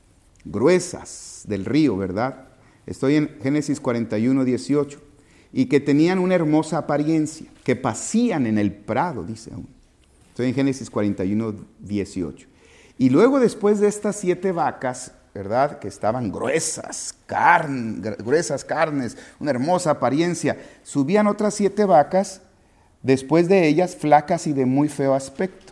gruesas del río, ¿verdad? Estoy en Génesis cuarenta y uno, dieciocho. Y que tenían una hermosa apariencia, que pasían en el prado, dice aún. Estoy en Génesis cuarenta y uno, dieciocho. Y luego después de estas siete vacas, ¿verdad? Que estaban gruesas, carn, gruesas carnes, una hermosa apariencia, subían otras siete vacas, después de ellas flacas y de muy feo aspecto,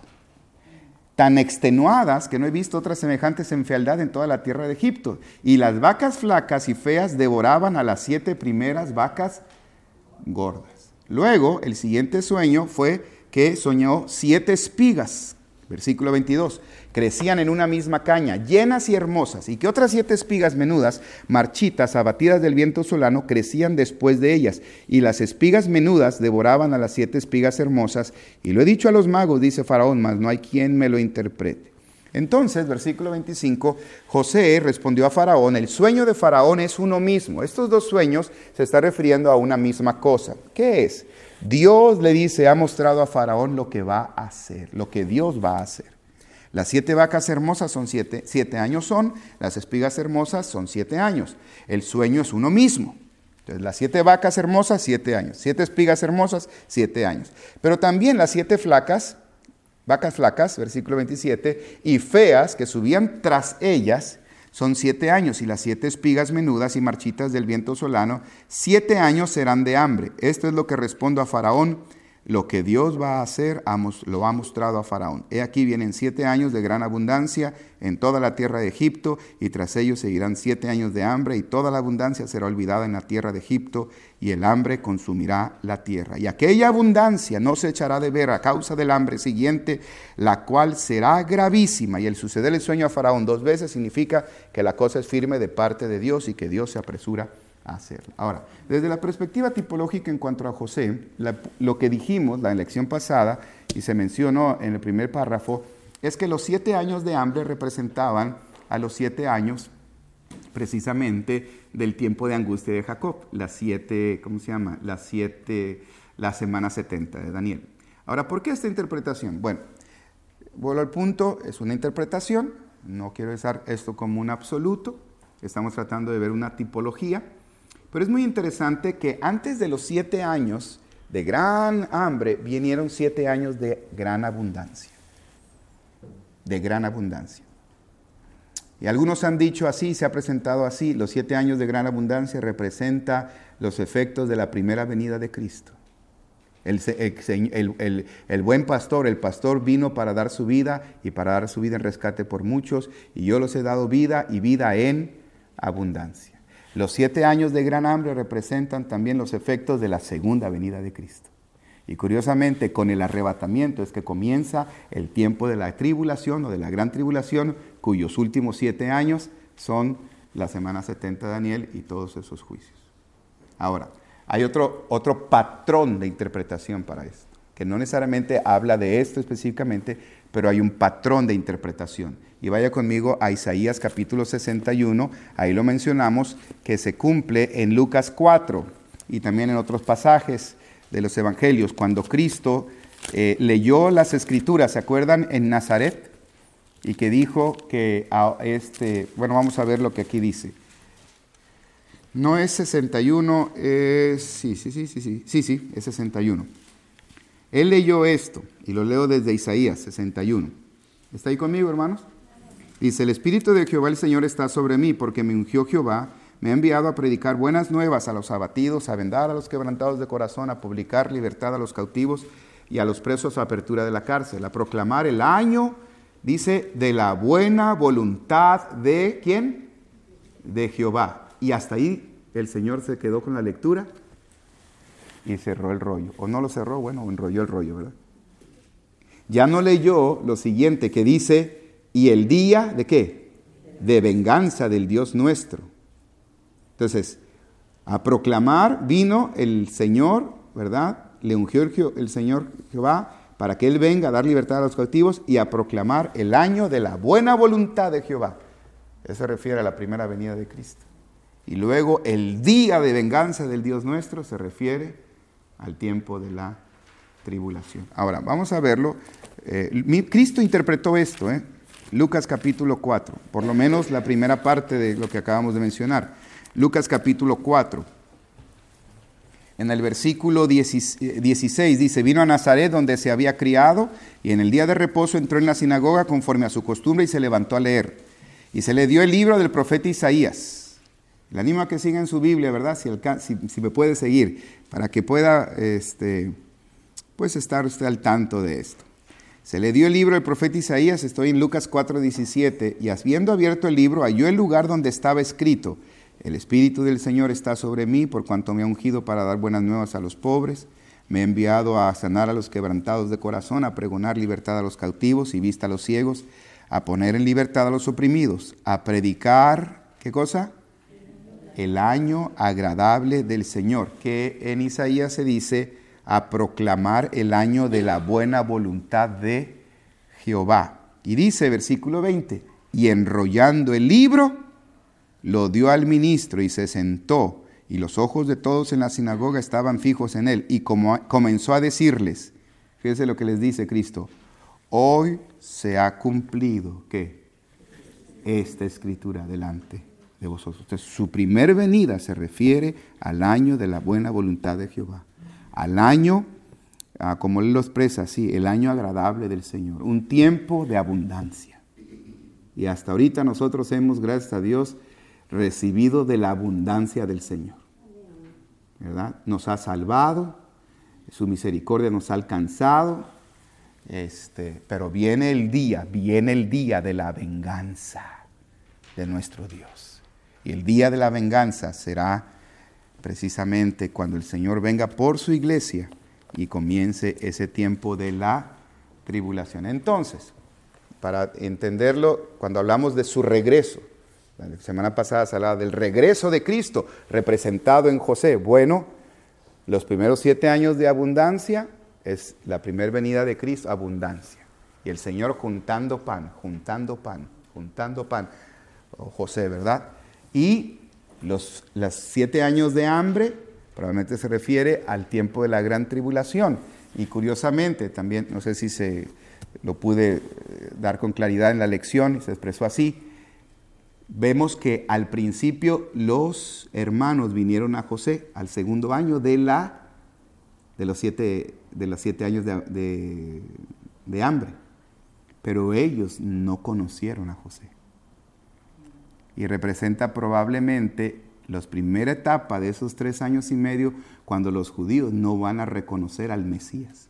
tan extenuadas que no he visto otras semejantes en fealdad en toda la tierra de Egipto. Y las vacas flacas y feas devoraban a las siete primeras vacas gordas. Luego, el siguiente sueño fue que soñó siete espigas, versículo veintidós, crecían en una misma caña, llenas y hermosas, y que otras siete espigas menudas, marchitas, abatidas del viento solano, crecían después de ellas, y las espigas menudas devoraban a las siete espigas hermosas, y lo he dicho a los magos, dice Faraón, mas no hay quien me lo interprete. Entonces, versículo veinticinco, José respondió a Faraón, el sueño de Faraón es uno mismo. Estos dos sueños se están refiriendo a una misma cosa. ¿Qué es? Dios le dice, ha mostrado a Faraón lo que va a hacer, lo que Dios va a hacer. Las siete vacas hermosas son siete, siete años son, las espigas hermosas son siete años. El sueño es uno mismo. Entonces, las siete vacas hermosas, siete años. Siete espigas hermosas, siete años. Pero también las siete flacas, vacas flacas, versículo veintisiete, y feas que subían tras ellas, son siete años, y las siete espigas menudas y marchitas del viento solano, siete años serán de hambre. Esto es lo que respondo a Faraón. Lo que Dios va a hacer, lo ha mostrado a Faraón. He aquí vienen siete años de gran abundancia en toda la tierra de Egipto, y tras ellos seguirán siete años de hambre, y toda la abundancia será olvidada en la tierra de Egipto, y el hambre consumirá la tierra. Y aquella abundancia no se echará de ver a causa del hambre siguiente, la cual será gravísima. Y el suceder el sueño a Faraón dos veces significa que la cosa es firme de parte de Dios y que Dios se apresura a hacerlo. Ahora, desde la perspectiva tipológica en cuanto a José, la, lo que dijimos la lección pasada, y se mencionó en el primer párrafo, es que los siete años de hambre representaban a los siete años precisamente del tiempo de angustia de Jacob, las siete, ¿cómo se llama? Las siete, la semana setenta de Daniel. Ahora, ¿por qué esta interpretación? Bueno, vuelvo al punto, es una interpretación, no quiero usar esto como un absoluto, estamos tratando de ver una tipología, pero es muy interesante que antes de los siete años de gran hambre vinieron siete años de gran abundancia, de gran abundancia. Y algunos han dicho así, se ha presentado así, los siete años de gran abundancia representa los efectos de la primera venida de Cristo. El, el, el, el buen pastor, el pastor vino para dar su vida y para dar su vida en rescate por muchos, y yo los he dado vida y vida en abundancia. Los siete años de gran hambre representan también los efectos de la segunda venida de Cristo. Y curiosamente, con el arrebatamiento es que comienza el tiempo de la tribulación o de la gran tribulación, cuyos últimos siete años son la semana setenta de Daniel y todos esos juicios. Ahora, hay otro, otro patrón de interpretación para esto, que no necesariamente habla de esto específicamente, pero hay un patrón de interpretación. Y vaya conmigo a Isaías capítulo sesenta y uno, ahí lo mencionamos, que se cumple en Lucas cuatro y también en otros pasajes de los evangelios, cuando Cristo eh, leyó las escrituras, ¿se acuerdan? En Nazaret, y que dijo que, a este, bueno, vamos a ver lo que aquí dice. No es sesenta y uno, es, sí, sí, sí, sí, sí, sí, sí, es sesenta y uno. Él leyó esto, y lo leo desde Isaías sesenta y uno. ¿Está ahí conmigo, hermanos? Dice, el Espíritu de Jehová el Señor está sobre mí, porque me ungió Jehová, me ha enviado a predicar buenas nuevas a los abatidos, a vendar a los quebrantados de corazón, a publicar libertad a los cautivos y a los presos a apertura de la cárcel, a proclamar el año, dice, de la buena voluntad de, ¿quién? De Jehová. Y hasta ahí el Señor se quedó con la lectura y cerró el rollo. O no lo cerró, bueno, enrolló el rollo, ¿verdad? Ya no leyó lo siguiente que dice, y el día de ¿qué? De venganza del Dios nuestro. Entonces, a proclamar vino el Señor, ¿verdad? Le ungió el, el Señor Jehová para que Él venga a dar libertad a los cautivos y a proclamar el año de la buena voluntad de Jehová. Eso se refiere a la primera venida de Cristo. Y luego el día de venganza del Dios nuestro se refiere al tiempo de la tribulación. Ahora, vamos a verlo. Eh, Cristo interpretó esto, ¿eh? Lucas capítulo cuatro, por lo menos la primera parte de lo que acabamos de mencionar. Lucas capítulo cuatro. En el versículo dieciséis dice, vino a Nazaret donde se había criado y en el día de reposo entró en la sinagoga conforme a su costumbre y se levantó a leer. Y se le dio el libro del profeta Isaías. Le animo a que siga en su Biblia, ¿verdad? Si, si, si me puede seguir, para que pueda este, pues estar usted al tanto de esto. Se le dio el libro del profeta Isaías, estoy en Lucas cuatro diecisiete, y habiendo abierto el libro, halló el lugar donde estaba escrito, el Espíritu del Señor está sobre mí, por cuanto me ha ungido para dar buenas nuevas a los pobres, me ha enviado a sanar a los quebrantados de corazón, a pregonar libertad a los cautivos y vista a los ciegos, a poner en libertad a los oprimidos, a predicar, ¿qué cosa? El año agradable del Señor, que en Isaías se dice, a proclamar el año de la buena voluntad de Jehová. Y dice, versículo veinte, y enrollando el libro, lo dio al ministro y se sentó, y los ojos de todos en la sinagoga estaban fijos en él, y como comenzó a decirles, fíjense lo que les dice Cristo, hoy se ha cumplido, ¿qué? Esta escritura delante de vosotros. Entonces, su primer venida se refiere al año de la buena voluntad de Jehová. Al año, ah, como él lo expresa así, el año agradable del Señor, un tiempo de abundancia. Y hasta ahorita nosotros hemos, gracias a Dios, recibido de la abundancia del Señor, ¿verdad? Nos ha salvado, su misericordia nos ha alcanzado, este, pero viene el día, viene el día de la venganza de nuestro Dios. Y el día de la venganza será precisamente cuando el Señor venga por su iglesia y comience ese tiempo de la tribulación. Entonces, para entenderlo, cuando hablamos de su regreso, la semana pasada se hablaba del regreso de Cristo representado en José. Bueno, los primeros siete años de abundancia es la primera venida de Cristo, abundancia. Y el Señor juntando pan, juntando pan, juntando pan. Oh, José, ¿verdad? Y Los, los siete años de hambre probablemente se refiere al tiempo de la gran tribulación. Y curiosamente, también, no sé si se lo pude dar con claridad en la lección, y se expresó así, vemos que al principio los hermanos vinieron a José al segundo año de, la, de, los, siete, de los siete años de, de, de hambre, pero ellos no conocieron a José. Y representa probablemente la primera etapa de esos tres años y medio cuando los judíos no van a reconocer al Mesías.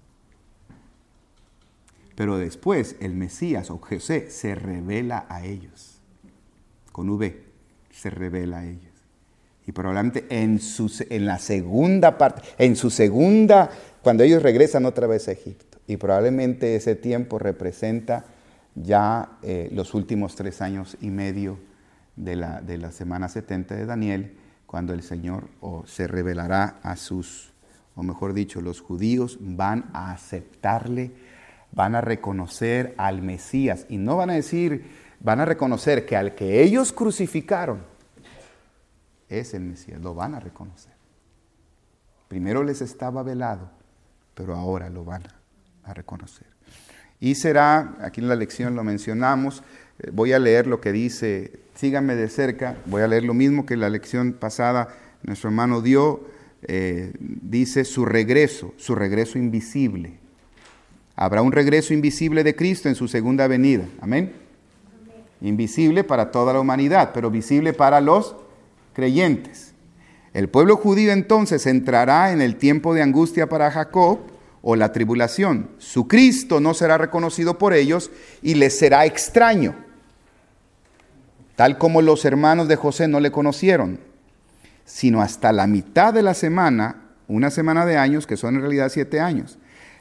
Pero después el Mesías o José se revela a ellos. Con V, se revela a ellos. Y probablemente en, su, en la segunda parte, en su segunda, cuando ellos regresan otra vez a Egipto. Y probablemente ese tiempo representa ya eh, los últimos tres años y medio de la, de la semana setenta de Daniel, cuando el Señor o se revelará a sus, o mejor dicho, los judíos van a aceptarle, van a reconocer al Mesías, y no van a decir, van a reconocer que al que ellos crucificaron es el Mesías, lo van a reconocer. Primero les estaba velado, pero ahora lo van a reconocer. Y será, aquí en la lección lo mencionamos, voy a leer lo que dice, síganme de cerca, voy a leer lo mismo que la lección pasada nuestro hermano dio, eh, dice su regreso, su regreso invisible. Habrá un regreso invisible de Cristo en su segunda venida, amén. Amén. Invisible para toda la humanidad, pero visible para los creyentes. El pueblo judío entonces entrará en el tiempo de angustia para Jacob, o la tribulación. Su Cristo no será reconocido por ellos y les será extraño, tal como los hermanos de José no le conocieron, sino hasta la mitad de la semana, una semana de años, que son en realidad siete años.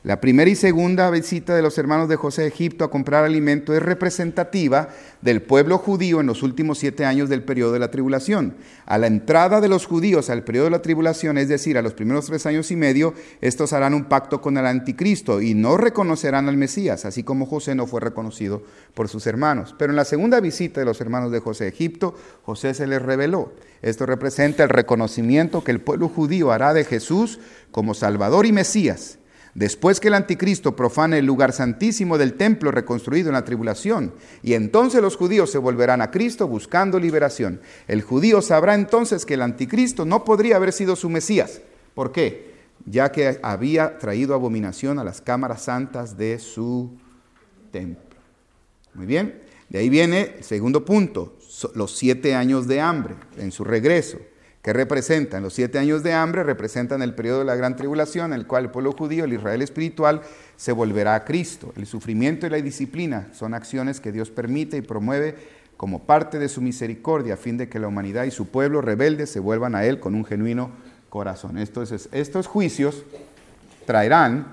La primera y segunda visita de los hermanos de José a Egipto a comprar alimento es representativa del pueblo judío en los últimos siete años del periodo de la tribulación. A la entrada de los judíos al periodo de la tribulación, es decir, a los primeros tres años y medio, estos harán un pacto con el anticristo y no reconocerán al Mesías, así como José no fue reconocido por sus hermanos. Pero en la segunda visita de los hermanos de José a Egipto, José se les reveló. Esto representa el reconocimiento que el pueblo judío hará de Jesús como Salvador y Mesías. Después que el anticristo profane el lugar santísimo del templo reconstruido en la tribulación, y entonces los judíos se volverán a Cristo buscando liberación. El judío sabrá entonces que el anticristo no podría haber sido su Mesías. ¿Por qué? Ya que había traído abominación a las cámaras santas de su templo. Muy bien, de ahí viene el segundo punto, los siete años de hambre en su regreso. ¿Qué representan? Los siete años de hambre representan el periodo de la gran tribulación, en el cual el pueblo judío, el Israel espiritual, se volverá a Cristo. El sufrimiento y la disciplina son acciones que Dios permite y promueve como parte de su misericordia, a fin de que la humanidad y su pueblo rebelde se vuelvan a Él con un genuino corazón. Entonces, estos juicios traerán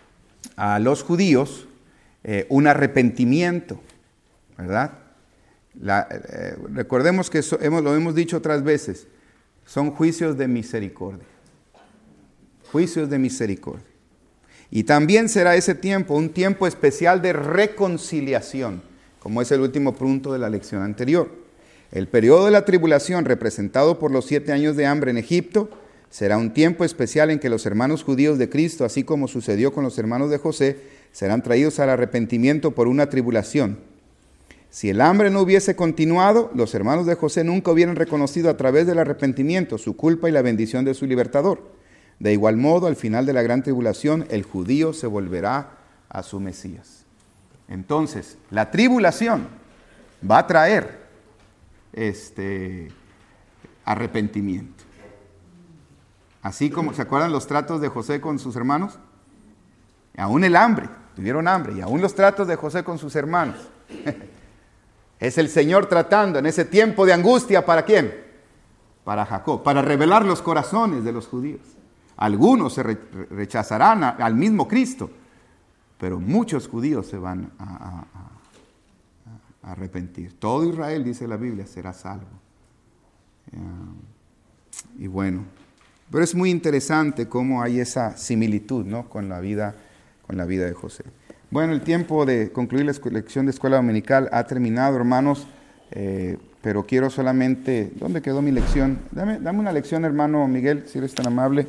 a los judíos eh, un arrepentimiento, ¿verdad? La, eh, recordemos que so, hemos, lo hemos dicho otras veces, son juicios de misericordia. Juicios de misericordia. Y también será ese tiempo un tiempo especial de reconciliación, como es el último punto de la lección anterior. El periodo de la tribulación, representado por los siete años de hambre en Egipto, será un tiempo especial en que los hermanos judíos de Cristo, así como sucedió con los hermanos de José, serán traídos al arrepentimiento por una tribulación. Si el hambre no hubiese continuado, los hermanos de José nunca hubieran reconocido a través del arrepentimiento su culpa y la bendición de su libertador. De igual modo, al final de la gran tribulación, el judío se volverá a su Mesías. Entonces, la tribulación va a traer este arrepentimiento. Así como, ¿se acuerdan los tratos de José con sus hermanos? Aún el hambre, tuvieron hambre, y aún los tratos de José con sus hermanos. Es el Señor tratando en ese tiempo de angustia, ¿para quién? Para Jacob, para revelar los corazones de los judíos. Algunos se re- rechazarán a, al mismo Cristo, pero muchos judíos se van a, a, a, a arrepentir. Todo Israel, dice la Biblia, será salvo. Uh, y bueno, pero es muy interesante cómo hay esa similitud, ¿no?, con la vida, con la vida de José. Bueno, el tiempo de concluir la lección de escuela dominical ha terminado, hermanos, eh, pero quiero solamente... ¿Dónde quedó mi lección? Dame, dame una lección, hermano Miguel, si eres tan amable.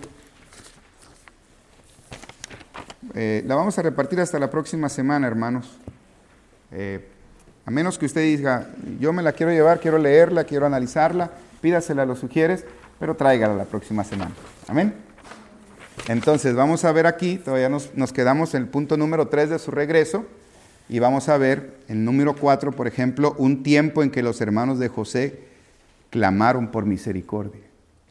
Eh, la vamos a repartir hasta la próxima semana, hermanos. Eh, a menos que usted diga, yo me la quiero llevar, quiero leerla, quiero analizarla, pídasela a los sugieres, pero tráigala la próxima semana. Amén. Entonces, vamos a ver aquí, todavía nos, nos quedamos en el punto número tres de su regreso, y vamos a ver en número cuatro, por ejemplo, un tiempo en que los hermanos de José clamaron por misericordia.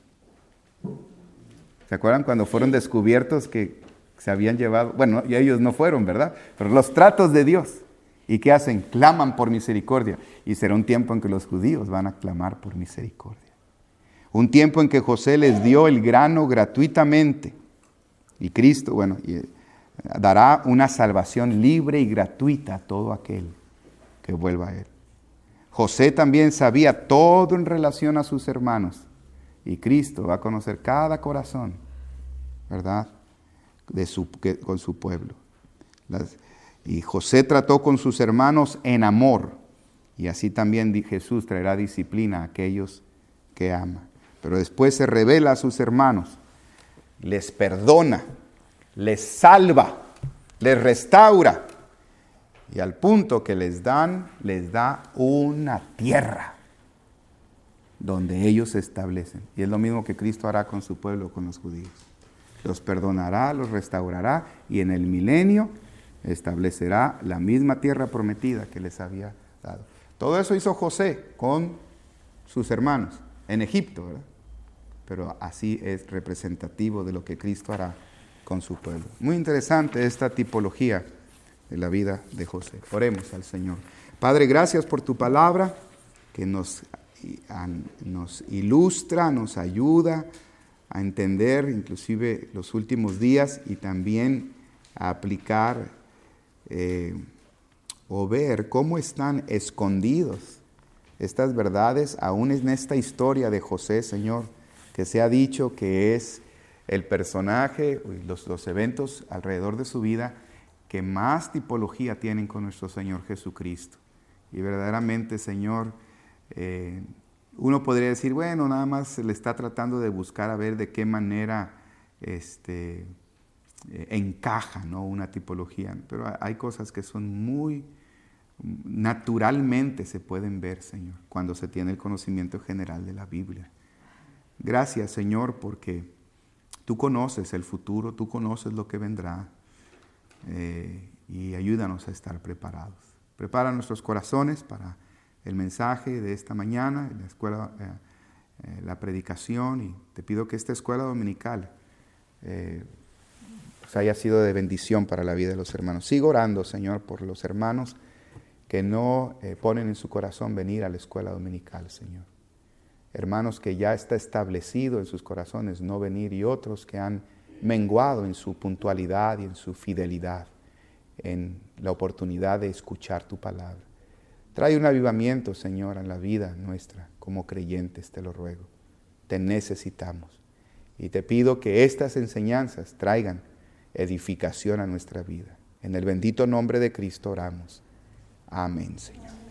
¿Se acuerdan cuando fueron descubiertos que se habían llevado? Bueno, y ellos no fueron, ¿verdad? Pero los tratos de Dios. ¿Y qué hacen? Claman por misericordia. Y será un tiempo en que los judíos van a clamar por misericordia. Un tiempo en que José les dio el grano gratuitamente. Y Cristo, bueno, y dará una salvación libre y gratuita a todo aquel que vuelva a Él. José también sabía todo en relación a sus hermanos. Y Cristo va a conocer cada corazón, ¿verdad?, de su, que, con su pueblo. Las, y José trató con sus hermanos en amor. Y así también Jesús traerá disciplina a aquellos que ama. Pero después se revela a sus hermanos, les perdona, les salva, les restaura, y al punto que les dan, les da una tierra donde ellos se establecen. Y es lo mismo que Cristo hará con su pueblo, con los judíos. Los perdonará, los restaurará, y en el milenio establecerá la misma tierra prometida que les había dado. Todo eso hizo José con sus hermanos en Egipto, ¿verdad? Pero así es representativo de lo que Cristo hará con su pueblo. Muy interesante esta tipología de la vida de José. Oremos al Señor. Padre, gracias por tu palabra que nos, nos ilustra, nos ayuda a entender inclusive los últimos días y también a aplicar eh, o ver cómo están escondidos estas verdades, aún en esta historia de José, Señor, que se ha dicho que es el personaje, los, los eventos alrededor de su vida que más tipología tienen con nuestro Señor Jesucristo. Y verdaderamente, Señor, eh, uno podría decir, bueno, nada más se le está tratando de buscar a ver de qué manera este, eh, encaja, ¿no?, una tipología. Pero hay cosas que son muy naturalmente se pueden ver, Señor, cuando se tiene el conocimiento general de la Biblia. Gracias, Señor, porque tú conoces el futuro, tú conoces lo que vendrá, eh, y ayúdanos a estar preparados. Prepara nuestros corazones para el mensaje de esta mañana, la escuela, eh, eh, la predicación, y te pido que esta escuela dominical eh, pues haya sido de bendición para la vida de los hermanos. Sigo orando, Señor, por los hermanos que no eh, ponen en su corazón venir a la escuela dominical, Señor. Hermanos que ya está establecido en sus corazones no venir, y otros que han menguado en su puntualidad y en su fidelidad, en la oportunidad de escuchar tu palabra. Trae un avivamiento, Señor, en la vida nuestra como creyentes, te lo ruego. Te necesitamos. Y te pido que estas enseñanzas traigan edificación a nuestra vida. En el bendito nombre de Cristo oramos. Amén, Señor.